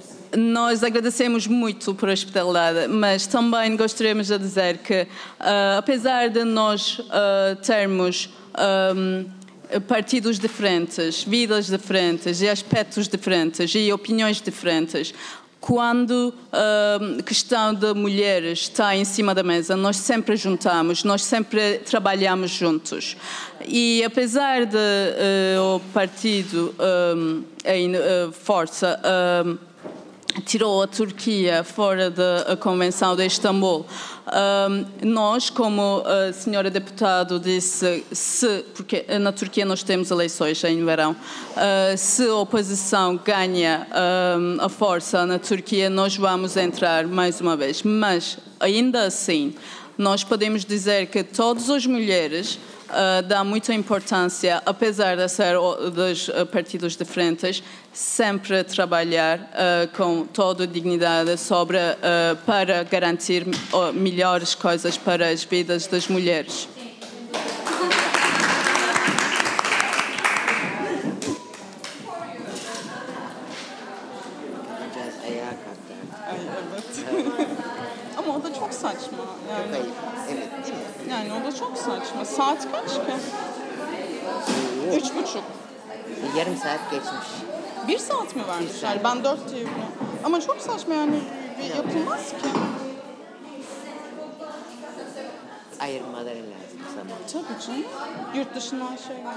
nós agradecemos muito por a hospitalidade, mas também gostaríamos de dizer que, uh, apesar de nós uh, termos um, partidos diferentes, vidas diferentes e aspectos diferentes e opiniões diferentes, quando a questão de mulheres está em cima da mesa, nós sempre juntamos, nós sempre trabalhamos juntos. E apesar de uh, o partido um, em uh, força um, tirou a Turquia fora da Convenção de Istambul, um, nós, como a senhora deputada disse, se, porque na Turquia nós temos eleições em verão, uh, se a oposição ganha um, a força na Turquia, nós vamos entrar mais uma vez. Mas, ainda assim, nós podemos dizer que todas as mulheres uh, dá muita importância, apesar de ser dos partidos diferentes, sempre trabalhar uh, com toda a dignidade sobre, uh, para garantir uh, melhores coisas para as vidas das mulheres. Ama o da çok saçma. Yani, Hayır. Evet, değil mi? yani o da çok saçma. Saat kaç ki? Üç buçuk. Yarım saat geçmiş. Bir saat mi vermişler? Ben dört diye biliyorum. Ama çok saçma yani. Yapılmaz ki. Ayırmaları lazım zaman. Tabii canım. Yurt dışından şey geldi.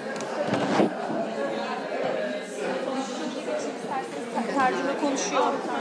Tercüme konuşuyor.